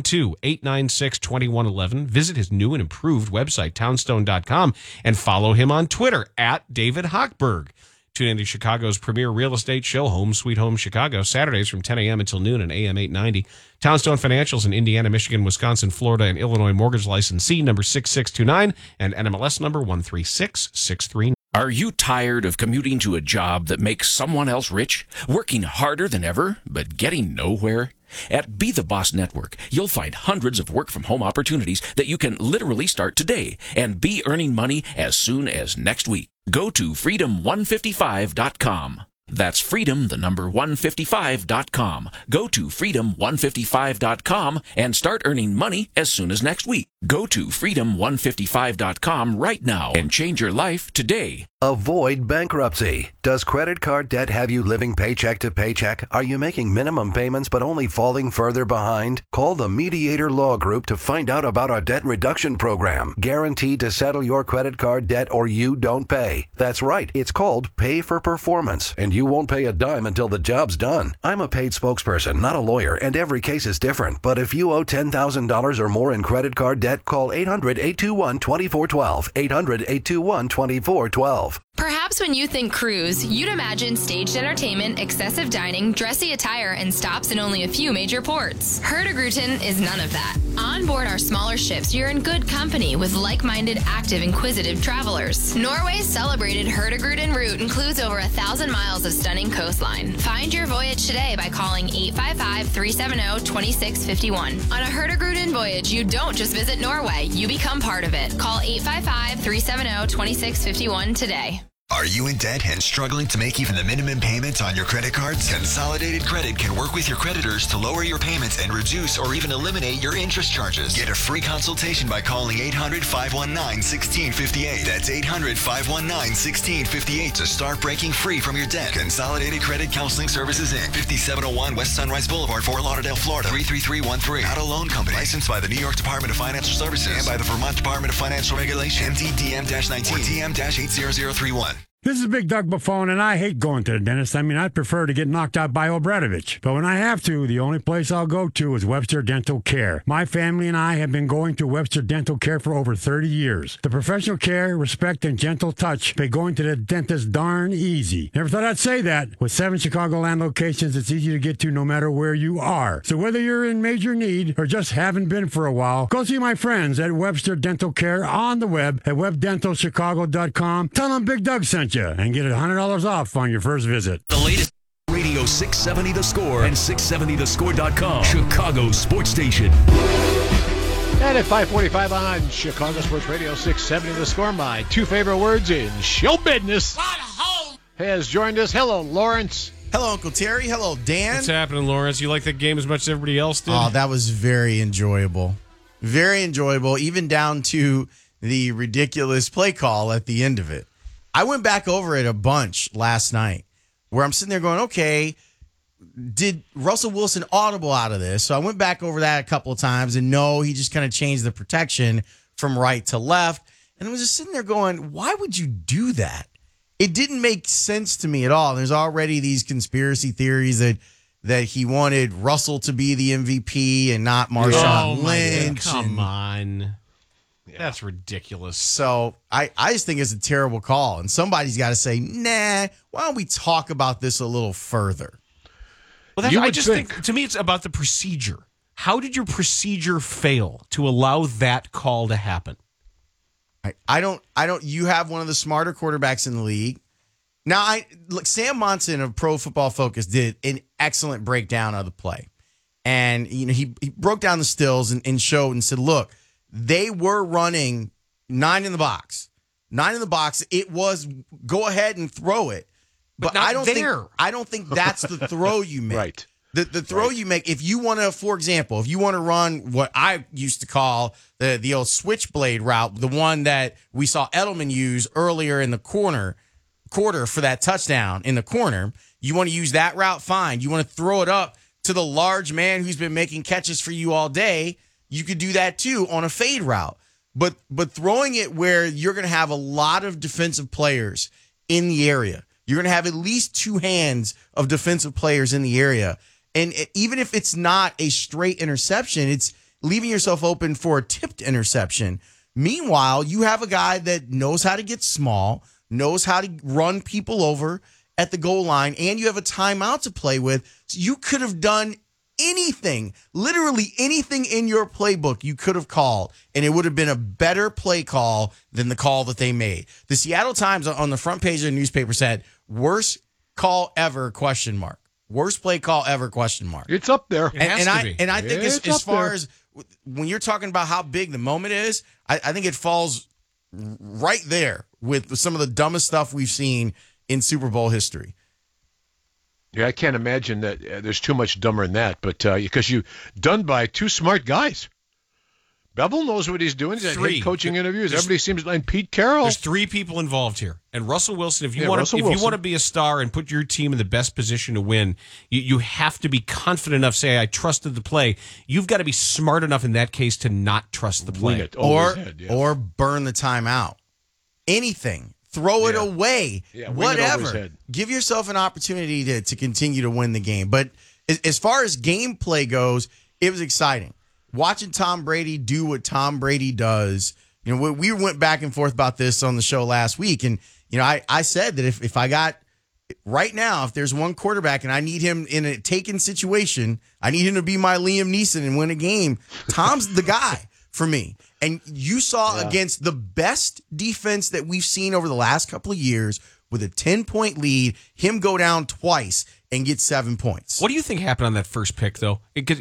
Speaker 6: 312-896-2111. Visit his new and improved website, townstone.com, and follow him on Twitter at David Hochberg. Tune into Chicago's premier real estate show, Home Sweet Home Chicago, Saturdays from 10 a.m. until noon on AM 890. Townstone Financials in Indiana, Michigan, Wisconsin, Florida, and Illinois. Mortgage licensee number 6629 and NMLS number 136639.
Speaker 15: Are you tired of commuting to a job that makes someone else rich, working harder than ever, but getting nowhere? At Be the Boss Network, you'll find hundreds of work-from-home opportunities that you can literally start today and be earning money as soon as next week. Go to freedom155.com. That's freedom, the number 155.com. Go to freedom155.com and start earning money as soon as next week. Go to freedom155.com right now and change your life today.
Speaker 16: Avoid bankruptcy. Does credit card debt have you living paycheck to paycheck? Are you making minimum payments but only falling further behind? Call the Mediator Law Group to find out about our debt reduction program. Guaranteed to settle your credit card debt or you don't pay. That's right. It's called Pay for Performance, and you won't pay a dime until the job's done. I'm a paid spokesperson, not a lawyer, and every case is different. But if you owe $10,000 or more in credit card debt, call 800-821-2412. 800-821-2412.
Speaker 17: Perhaps Perhaps when you think cruise, you'd imagine staged entertainment, excessive dining, dressy attire, and stops in only a few major ports. Hurtigruten is none of that. On board our smaller ships, you're in good company with like-minded, active, inquisitive travelers. Norway's celebrated Hurtigruten route includes over 1,000 miles of stunning coastline. Find your voyage today by calling 855-370-2651. On a Hurtigruten voyage, you don't just visit Norway, you become part of it. Call 855-370-2651 today.
Speaker 18: Are you in debt and struggling to make even the minimum payments on your credit cards? Consolidated Credit can work with your creditors to lower your payments and reduce or even eliminate your interest charges. Get a free consultation by calling 800-519-1658. That's 800-519-1658 to start breaking free from your debt. Consolidated Credit Counseling Services, Inc. 5701 West Sunrise Boulevard, Fort Lauderdale, Florida, 33313. Not a loan company. Licensed by the New York Department of Financial Services and by the Vermont Department of Financial Regulation. MDDM-19 or DM-80031.
Speaker 3: This is Big Doug Buffone, and I hate going to the dentist. I mean, I'd prefer to get knocked out by Obradovich. But when I have to, the only place I'll go to is Webster Dental Care. My family and I have been going to Webster Dental Care for over 30 years. The professional care, respect, and gentle touch make going to the dentist darn easy. Never thought I'd say that. With 7 Chicagoland locations, it's easy to get to no matter where you are. So whether you're in major need or just haven't been for a while, go see my friends at Webster Dental Care on the web at webdentalchicago.com. Tell them Big Doug sent you and get $100 off on your first visit.
Speaker 2: The latest
Speaker 1: Radio 670 The Score and 670thescore.com. Chicago Sports Station.
Speaker 4: And at 5:45 on Chicago Sports Radio 670 The Score, my two favorite words in show business has joined us. Hello, Lawrence.
Speaker 19: Hello, Uncle Terry. Hello, Dan.
Speaker 6: What's happening, Lawrence? You like the game as much as everybody else did?
Speaker 19: Oh, that was very enjoyable. Very enjoyable, even down to the ridiculous play call at the end of it. I went back over it a bunch last night where I'm sitting there going, okay, did Russell Wilson audible out of this? So I went back over that a couple of times, and no, he just kind of changed the protection from right to left. And I was just sitting there going, why would you do that? It didn't make sense to me at all. There's already these conspiracy theories that he wanted Russell to be the MVP and not Marshawn Lynch.
Speaker 6: Come on. Yeah. That's ridiculous.
Speaker 19: So I just think it's a terrible call. And somebody's got to say, nah, why don't we talk about this a little further?
Speaker 6: Well, I just think, to me, it's about the procedure. How did your procedure fail to allow that call to happen?
Speaker 19: I don't, you have one of the smarter quarterbacks in the league. Now, look, Sam Monson of Pro Football Focus did an excellent breakdown of the play. And, you know, he broke down the stills and showed and said, look, they were running 9 in the box. 9 in the box. It was go ahead and throw it. But I don't think that's the throw you make.
Speaker 4: Right.
Speaker 19: The throw you make, if you want to, for example, if you want to run what I used to call the old switchblade route, the one that we saw Edelman use earlier in the quarter for that touchdown in the corner, you want to use that route, fine. You want to throw it up to the large man who's been making catches for you all day, you could do that too on a fade route. But throwing it where you're going to have a lot of defensive players in the area, you're going to have at least 2 hands of defensive players in the area. And even if it's not a straight interception, it's leaving yourself open for a tipped interception. Meanwhile, you have a guy that knows how to get small, knows how to run people over at the goal line, and you have a timeout to play with. So you could have done anything, literally anything in your playbook you could have called, and it would have been a better play call than the call that they made. The Seattle Times on the front page of the newspaper said, worst call ever, ? Worst play call ever, ?
Speaker 4: It's up there.
Speaker 19: And I think as far as when you're talking about how big the moment is, I think it falls right there with some of the dumbest stuff we've seen in Super Bowl history.
Speaker 4: Yeah, I can't imagine that there's too much dumber than that, but because you done by 2 smart guys. Bevel knows what he's doing. He's at head coaching interviews. Everybody seems like Pete Carroll.
Speaker 6: There's 3 people involved here. And Russell Wilson, if you want to be a star and put your team in the best position to win, you have to be confident enough to say, I trusted the play. You've got to be smart enough in that case to not trust the play.
Speaker 19: Or burn the timeout. Anything. Throw it away. Yeah, whatever. Give yourself an opportunity to continue to win the game. But as far as gameplay goes, it was exciting. Watching Tom Brady do what Tom Brady does. You know, we went back and forth about this on the show last week, and I said that if I got right now, if there's one quarterback and I need him in a taken situation, I need him to be my Liam Neeson and win a game. Tom's the guy for me. And you saw against the best defense that we've seen over the last couple of years with a 10-point lead, him go down twice and get 7 points.
Speaker 6: What do you think happened on that first pick, though?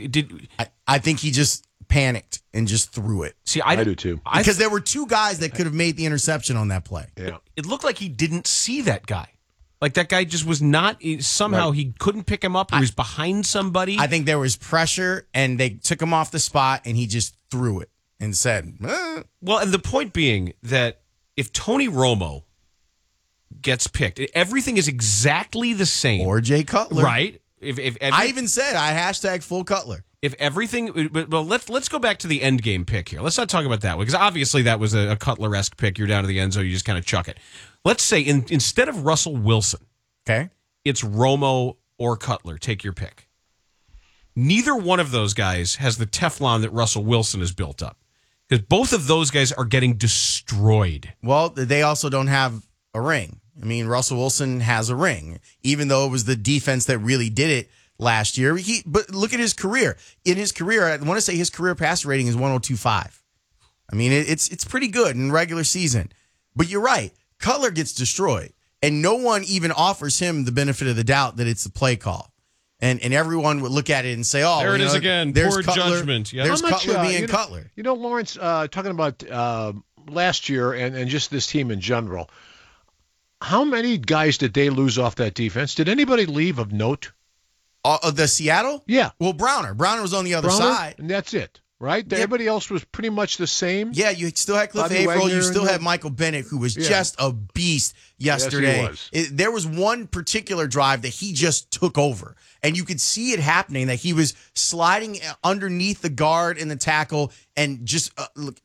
Speaker 19: I think he just panicked and just threw it.
Speaker 6: See,
Speaker 4: I do too.
Speaker 19: Because there were two guys that could have made the interception on that play.
Speaker 4: Yeah.
Speaker 6: It looked like he didn't see that guy. Like that guy just was not, somehow he couldn't pick him up or he was behind somebody.
Speaker 19: I think there was pressure and they took him off the spot and he just threw it and said,
Speaker 6: Well, and the point being that if Tony Romo gets picked, everything is exactly the same.
Speaker 19: Or Jay Cutler.
Speaker 6: Right.
Speaker 19: I even said, I hashtag full Cutler.
Speaker 6: If everything, well, let's go back to the end game pick here. Let's not talk about that one because obviously that was a Cutler-esque pick. You're down to the end zone, you just kind of chuck it. Let's say instead of Russell Wilson,
Speaker 19: okay,
Speaker 6: it's Romo or Cutler. Take your pick. Neither one of those guys has the Teflon that Russell Wilson has built up because both of those guys are getting destroyed.
Speaker 19: Well, they also don't have a ring. I mean, Russell Wilson has a ring, even though it was the defense that really did it last year. But look at his career. In his career, I want to say his career passer rating is 102.5. I mean, it's pretty good in regular season. But you're right. Cutler gets destroyed, and no one even offers him the benefit of the doubt that it's the play call. And everyone would look at it and say, oh,
Speaker 6: there it is again.
Speaker 19: There's
Speaker 6: Poor
Speaker 19: Cutler,
Speaker 6: judgment. Yeah.
Speaker 19: There's Cutler being Cutler.
Speaker 4: You know, Lawrence, talking about last year and just this team in general, how many guys did they lose off that defense? Did anybody leave of note?
Speaker 19: The Seattle?
Speaker 4: Yeah.
Speaker 19: Well, Browner. Browner was on the other side.
Speaker 4: And that's it, right?
Speaker 19: Yeah.
Speaker 4: Everybody else was pretty much the same.
Speaker 19: Yeah, you still had Cliff
Speaker 4: Bobby
Speaker 19: Averill.
Speaker 4: Wagner
Speaker 19: You still had Michael Bennett, who was just a beast yesterday.
Speaker 4: Yes, he was.
Speaker 19: There was one particular drive that he just took over. And you could see it happening, that he was sliding underneath the guard and the tackle and just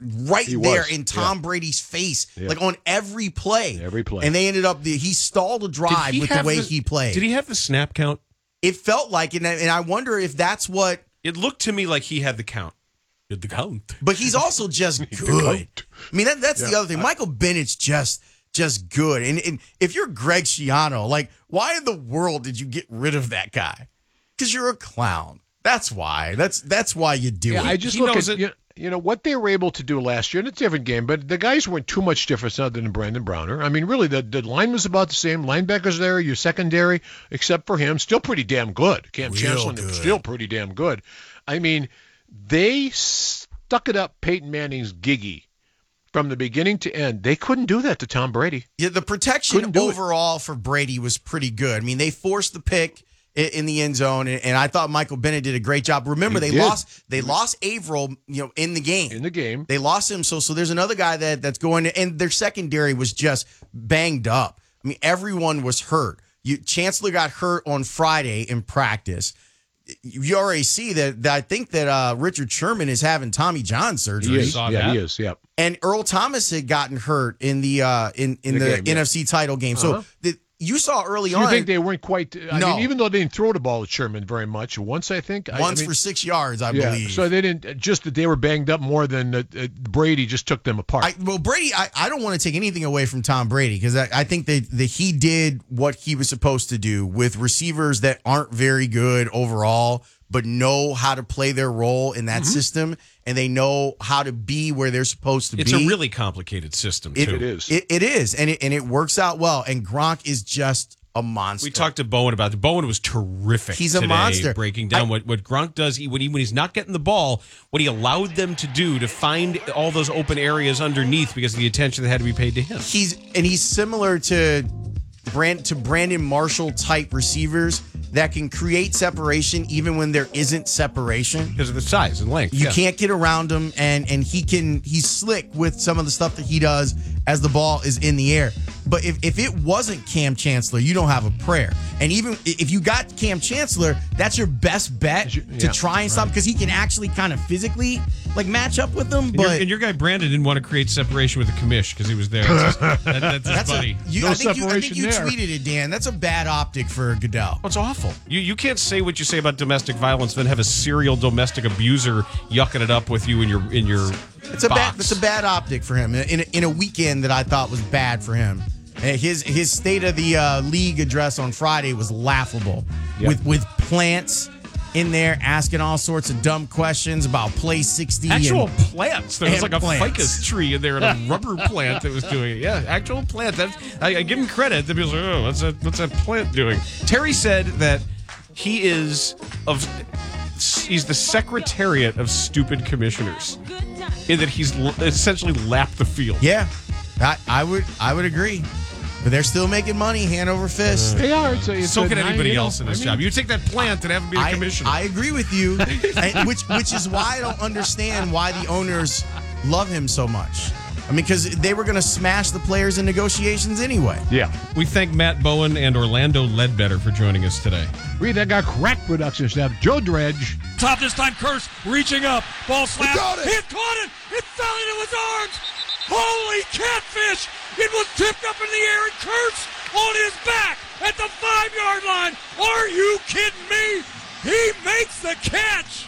Speaker 19: in Tom Brady's face, like on every play.
Speaker 4: Every play.
Speaker 19: And they ended up, he stalled a drive with the way he played.
Speaker 6: Did he have the snap count?
Speaker 19: It felt like it, and I wonder if that's what...
Speaker 6: It looked to me like he had the count. Did the count.
Speaker 19: But he's also just good. I mean, that's the other thing. Michael Bennett's just good. And if you're Greg Schiano, like, why in the world did you get rid of that guy? Because you're a clown. That's why. That's why you do it.
Speaker 4: I just look at what they were able to do last year, and it's a different game, but the guys weren't too much different other than Brandon Browner. I mean, really, the line was about the same. Linebackers there, your secondary, except for him, still pretty damn good. Cam Chancellor, still pretty damn good. I mean, they stuck it up Peyton Manning's Giggy from the beginning to end. They couldn't do that to Tom Brady.
Speaker 19: Yeah, the protection overall for Brady was pretty good. I mean, they forced the pick in the end zone, and I thought Michael Bennett did a great job. Remember, they lost Averill, in the game. They lost him, so there's another guy that's going to, and their secondary was just banged up. I mean, everyone was hurt. Chancellor got hurt on Friday in practice. You already see that I think that Richard Sherman is having Tommy John surgery.
Speaker 4: He is. Yeah.
Speaker 19: And Earl Thomas had gotten hurt in the NFC title game. So you saw early on.
Speaker 4: You think they weren't quite? I mean, even though they didn't throw the ball at Sherman very much, once I think.
Speaker 19: Once for 6 yards, I believe.
Speaker 4: So they didn't. Just that they were banged up more than Brady just took them apart.
Speaker 19: Brady, I don't want to take anything away from Tom Brady because I think that he did what he was supposed to do with receivers that aren't very good overall, but know how to play their role in that system, and they know how to be where they're supposed to be.
Speaker 6: It's a really complicated system, too.
Speaker 19: It is. It is, and it works out well, and Gronk is just a monster.
Speaker 6: We talked to Bowen about it. Bowen was terrific.
Speaker 19: He's a monster.
Speaker 6: Breaking down what Gronk does when he's not getting the ball, what he allowed them to do to find all those open areas underneath because of the attention that had to be paid to him.
Speaker 19: He's similar to Brandon Marshall type receivers that can create separation even when there isn't separation
Speaker 6: because of the size and length.
Speaker 19: You can't get around him, and he's slick with some of the stuff that he does as the ball is in the air. But if it wasn't Cam Chancellor, you don't have a prayer. And even if you got Cam Chancellor, that's your best bet to try and stop because he can actually kind of physically match up with them.
Speaker 6: And your guy Brandon didn't want to create separation with the commish because he was there. That's his buddy.
Speaker 19: I think you tweeted it, Dan. That's a bad optic for Goodell.
Speaker 6: It's awful. You can't say what you say about domestic violence, then have a serial domestic abuser yucking it up with you in your
Speaker 19: It's a bad optic for him in a weekend that I thought was bad for him. His State of the League address on Friday was laughable.
Speaker 4: Yep.
Speaker 19: With plants in there asking all sorts of dumb questions about Play 60.
Speaker 6: Actual plants. There was
Speaker 19: and
Speaker 6: like a
Speaker 19: plants.
Speaker 6: ficus tree in there and a rubber plant that was doing it. Yeah, actual plant. I give him credit. The people say, what's that plant doing? Terry said that he's the secretariat of stupid commissioners, in that he's essentially lapped the field.
Speaker 19: Yeah, I would agree. But they're still making money hand over fist.
Speaker 4: They are.
Speaker 6: So can anybody else in this job. You take that plant and have him be a commissioner.
Speaker 19: I agree with you, which is why I don't understand why the owners love him so much. I mean, because they were going to smash the players in negotiations anyway.
Speaker 4: Yeah.
Speaker 6: We thank Matt Bowen and Orlando Ledbetter for joining us today.
Speaker 4: Read that guy Crack Production staff. Joe Dredge.
Speaker 7: Top this time, Kurtz reaching up. Ball slap.
Speaker 9: He caught it.
Speaker 7: He caught it. It fell into his arms. Holy catfish. It was tipped up in the air and Kurtz on his back at the 5-yard line. Are you kidding me? He makes the catch.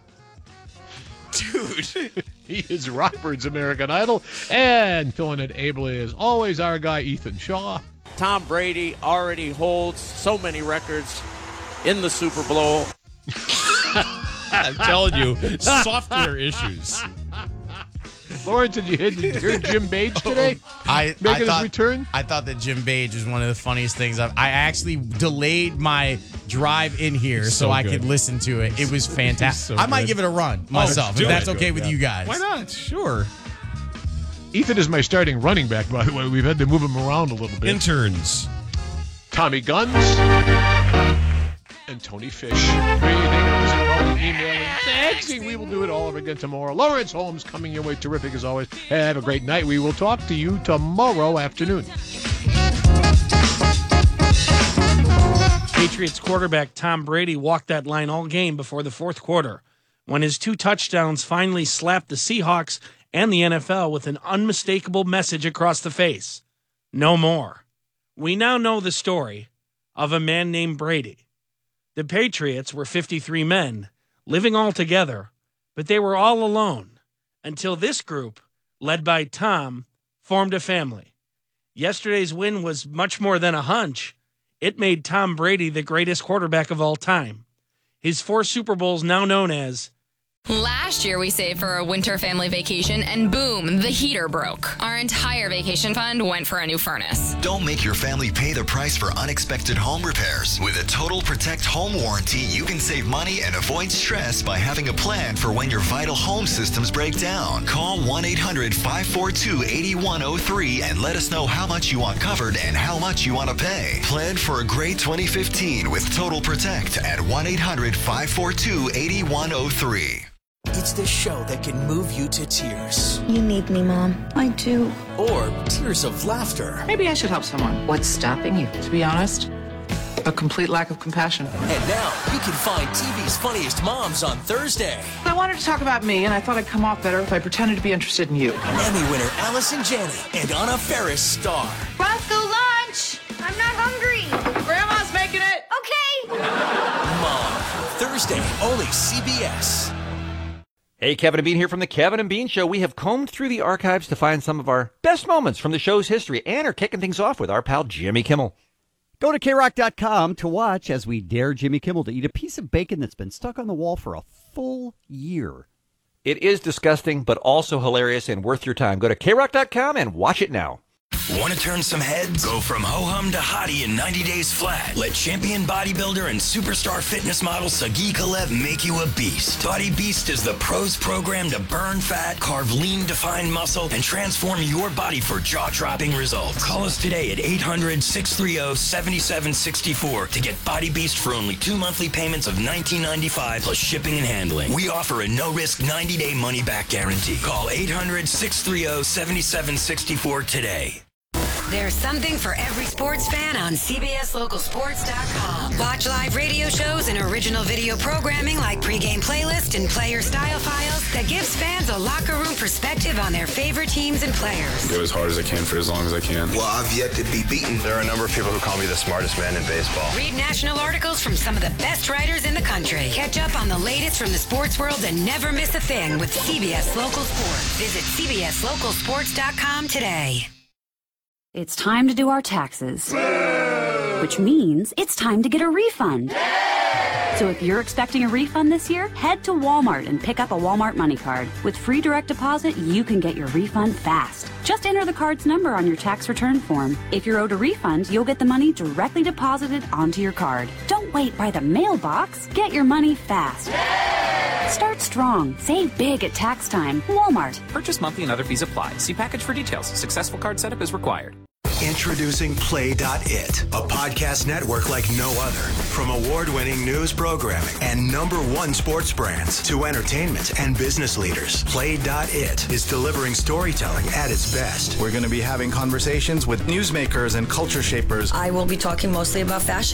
Speaker 4: Dude. He is Rockford's American Idol. And filling it ably as always, our guy Ethan Shaw.
Speaker 20: Tom Brady already holds so many records in the Super Bowl.
Speaker 6: I'm telling you, software issues.
Speaker 4: Lawrence, did you hear Jim Page today? Making his return?
Speaker 19: I thought that Jim Page was one of the funniest things. I actually delayed my drive in here so I could listen to it. It was fantastic. I might give it a run myself, if that's okay with you guys.
Speaker 6: Why not? Sure.
Speaker 4: Ethan is my starting running back, by the way. We've had to move him around a little bit.
Speaker 6: Interns.
Speaker 4: Tommy Guns and Tony Fish. Emailing, texting. We will do it all over again tomorrow. Lawrence Holmes coming your way. Terrific as always. Have a great night. We will talk to you tomorrow afternoon.
Speaker 7: Patriots quarterback Tom Brady walked that line all game before the fourth quarter, when his 2 touchdowns finally slapped the Seahawks and the NFL with an unmistakable message across the face. No more. We now know the story of a man named Brady. The Patriots were 53 men, living all together, but they were all alone until this group, led by Tom, formed a family. Yesterday's win was much more than a hunch. It made Tom Brady the greatest quarterback of all time. His 4 Super Bowls now known as...
Speaker 17: Last year, we saved for a winter family vacation, and boom, the heater broke. Our entire vacation fund went for a new furnace.
Speaker 18: Don't make your family pay the price for unexpected home repairs. With a Total Protect home warranty, you can save money and avoid stress by having a plan for when your vital home systems break down. Call 1-800-542-8103 and let us know how much you want covered and how much you want to pay. Plan for a great 2015 with Total Protect at 1-800-542-8103.
Speaker 21: It's the show that can move you to tears.
Speaker 22: You need me, Mom. I do.
Speaker 21: Or tears of laughter.
Speaker 23: Maybe I should help someone. What's stopping you? To be honest, a complete lack of compassion.
Speaker 21: And now you can find TV's funniest moms on Thursday.
Speaker 23: I wanted to talk about me, and I thought I'd come off better if I pretended to be interested in you.
Speaker 21: Emmy winner Allison Janney and Anna Faris star.
Speaker 22: Roscoe, lunch! I'm not hungry.
Speaker 23: Grandma's making it.
Speaker 22: Okay.
Speaker 21: Mom. Thursday, only CBS.
Speaker 27: Hey, Kevin and Bean here from the Kevin and Bean Show. We have combed through the archives to find some of our best moments from the show's history and are kicking things off with our pal Jimmy Kimmel.
Speaker 28: Go to KROC.com to watch as we dare Jimmy Kimmel to eat a piece of bacon that's been stuck on the wall for a full year.
Speaker 27: It is disgusting, but also hilarious and worth your time. Go to KROC.com and watch it now.
Speaker 29: Want to turn some heads? Go from ho-hum to hottie in 90 days flat. Let champion bodybuilder and superstar fitness model Sagi Kalev make you a beast. Body Beast is the pros program to burn fat, carve lean, defined muscle, and transform your body for jaw-dropping results. Call us today at 800-630-7764 to get Body Beast for only 2 monthly payments of $19.95 plus shipping and handling. We offer a no-risk 90-day money-back guarantee. Call 800-630-7764 today.
Speaker 30: There's something for every sports fan on CBSLocalSports.com. Watch live radio shows and original video programming like pregame playlist and player style files that gives fans a locker room perspective on their favorite teams and players.
Speaker 31: Go as hard as I can for as long as I can.
Speaker 32: Well, I've yet to be beaten. There are a number of people who call me the smartest man in baseball.
Speaker 30: Read national articles from some of the best writers in the country. Catch up on the latest from the sports world and never miss a thing with CBS Local Sports. Visit CBSLocalSports.com today.
Speaker 5: It's time to do our taxes, which means it's time to get a refund. So if you're expecting a refund this year, head to Walmart and pick up a Walmart Money Card. With free direct deposit, you can get your refund fast. Just enter the card's number on your tax return form. If you're owed a refund, you'll get the money directly deposited onto your card. Don't wait by the mailbox. Get your money fast. Start strong. Save big at tax time. Walmart.
Speaker 8: Purchase monthly and other fees apply. See package for details. Successful card setup is required.
Speaker 9: Introducing Play.it, a podcast network like no other. From award-winning news programming and #1 sports brands to entertainment and business leaders, Play.it is delivering storytelling at its best.
Speaker 10: We're going to be having conversations with newsmakers and culture shapers.
Speaker 11: I will be talking mostly about fashion.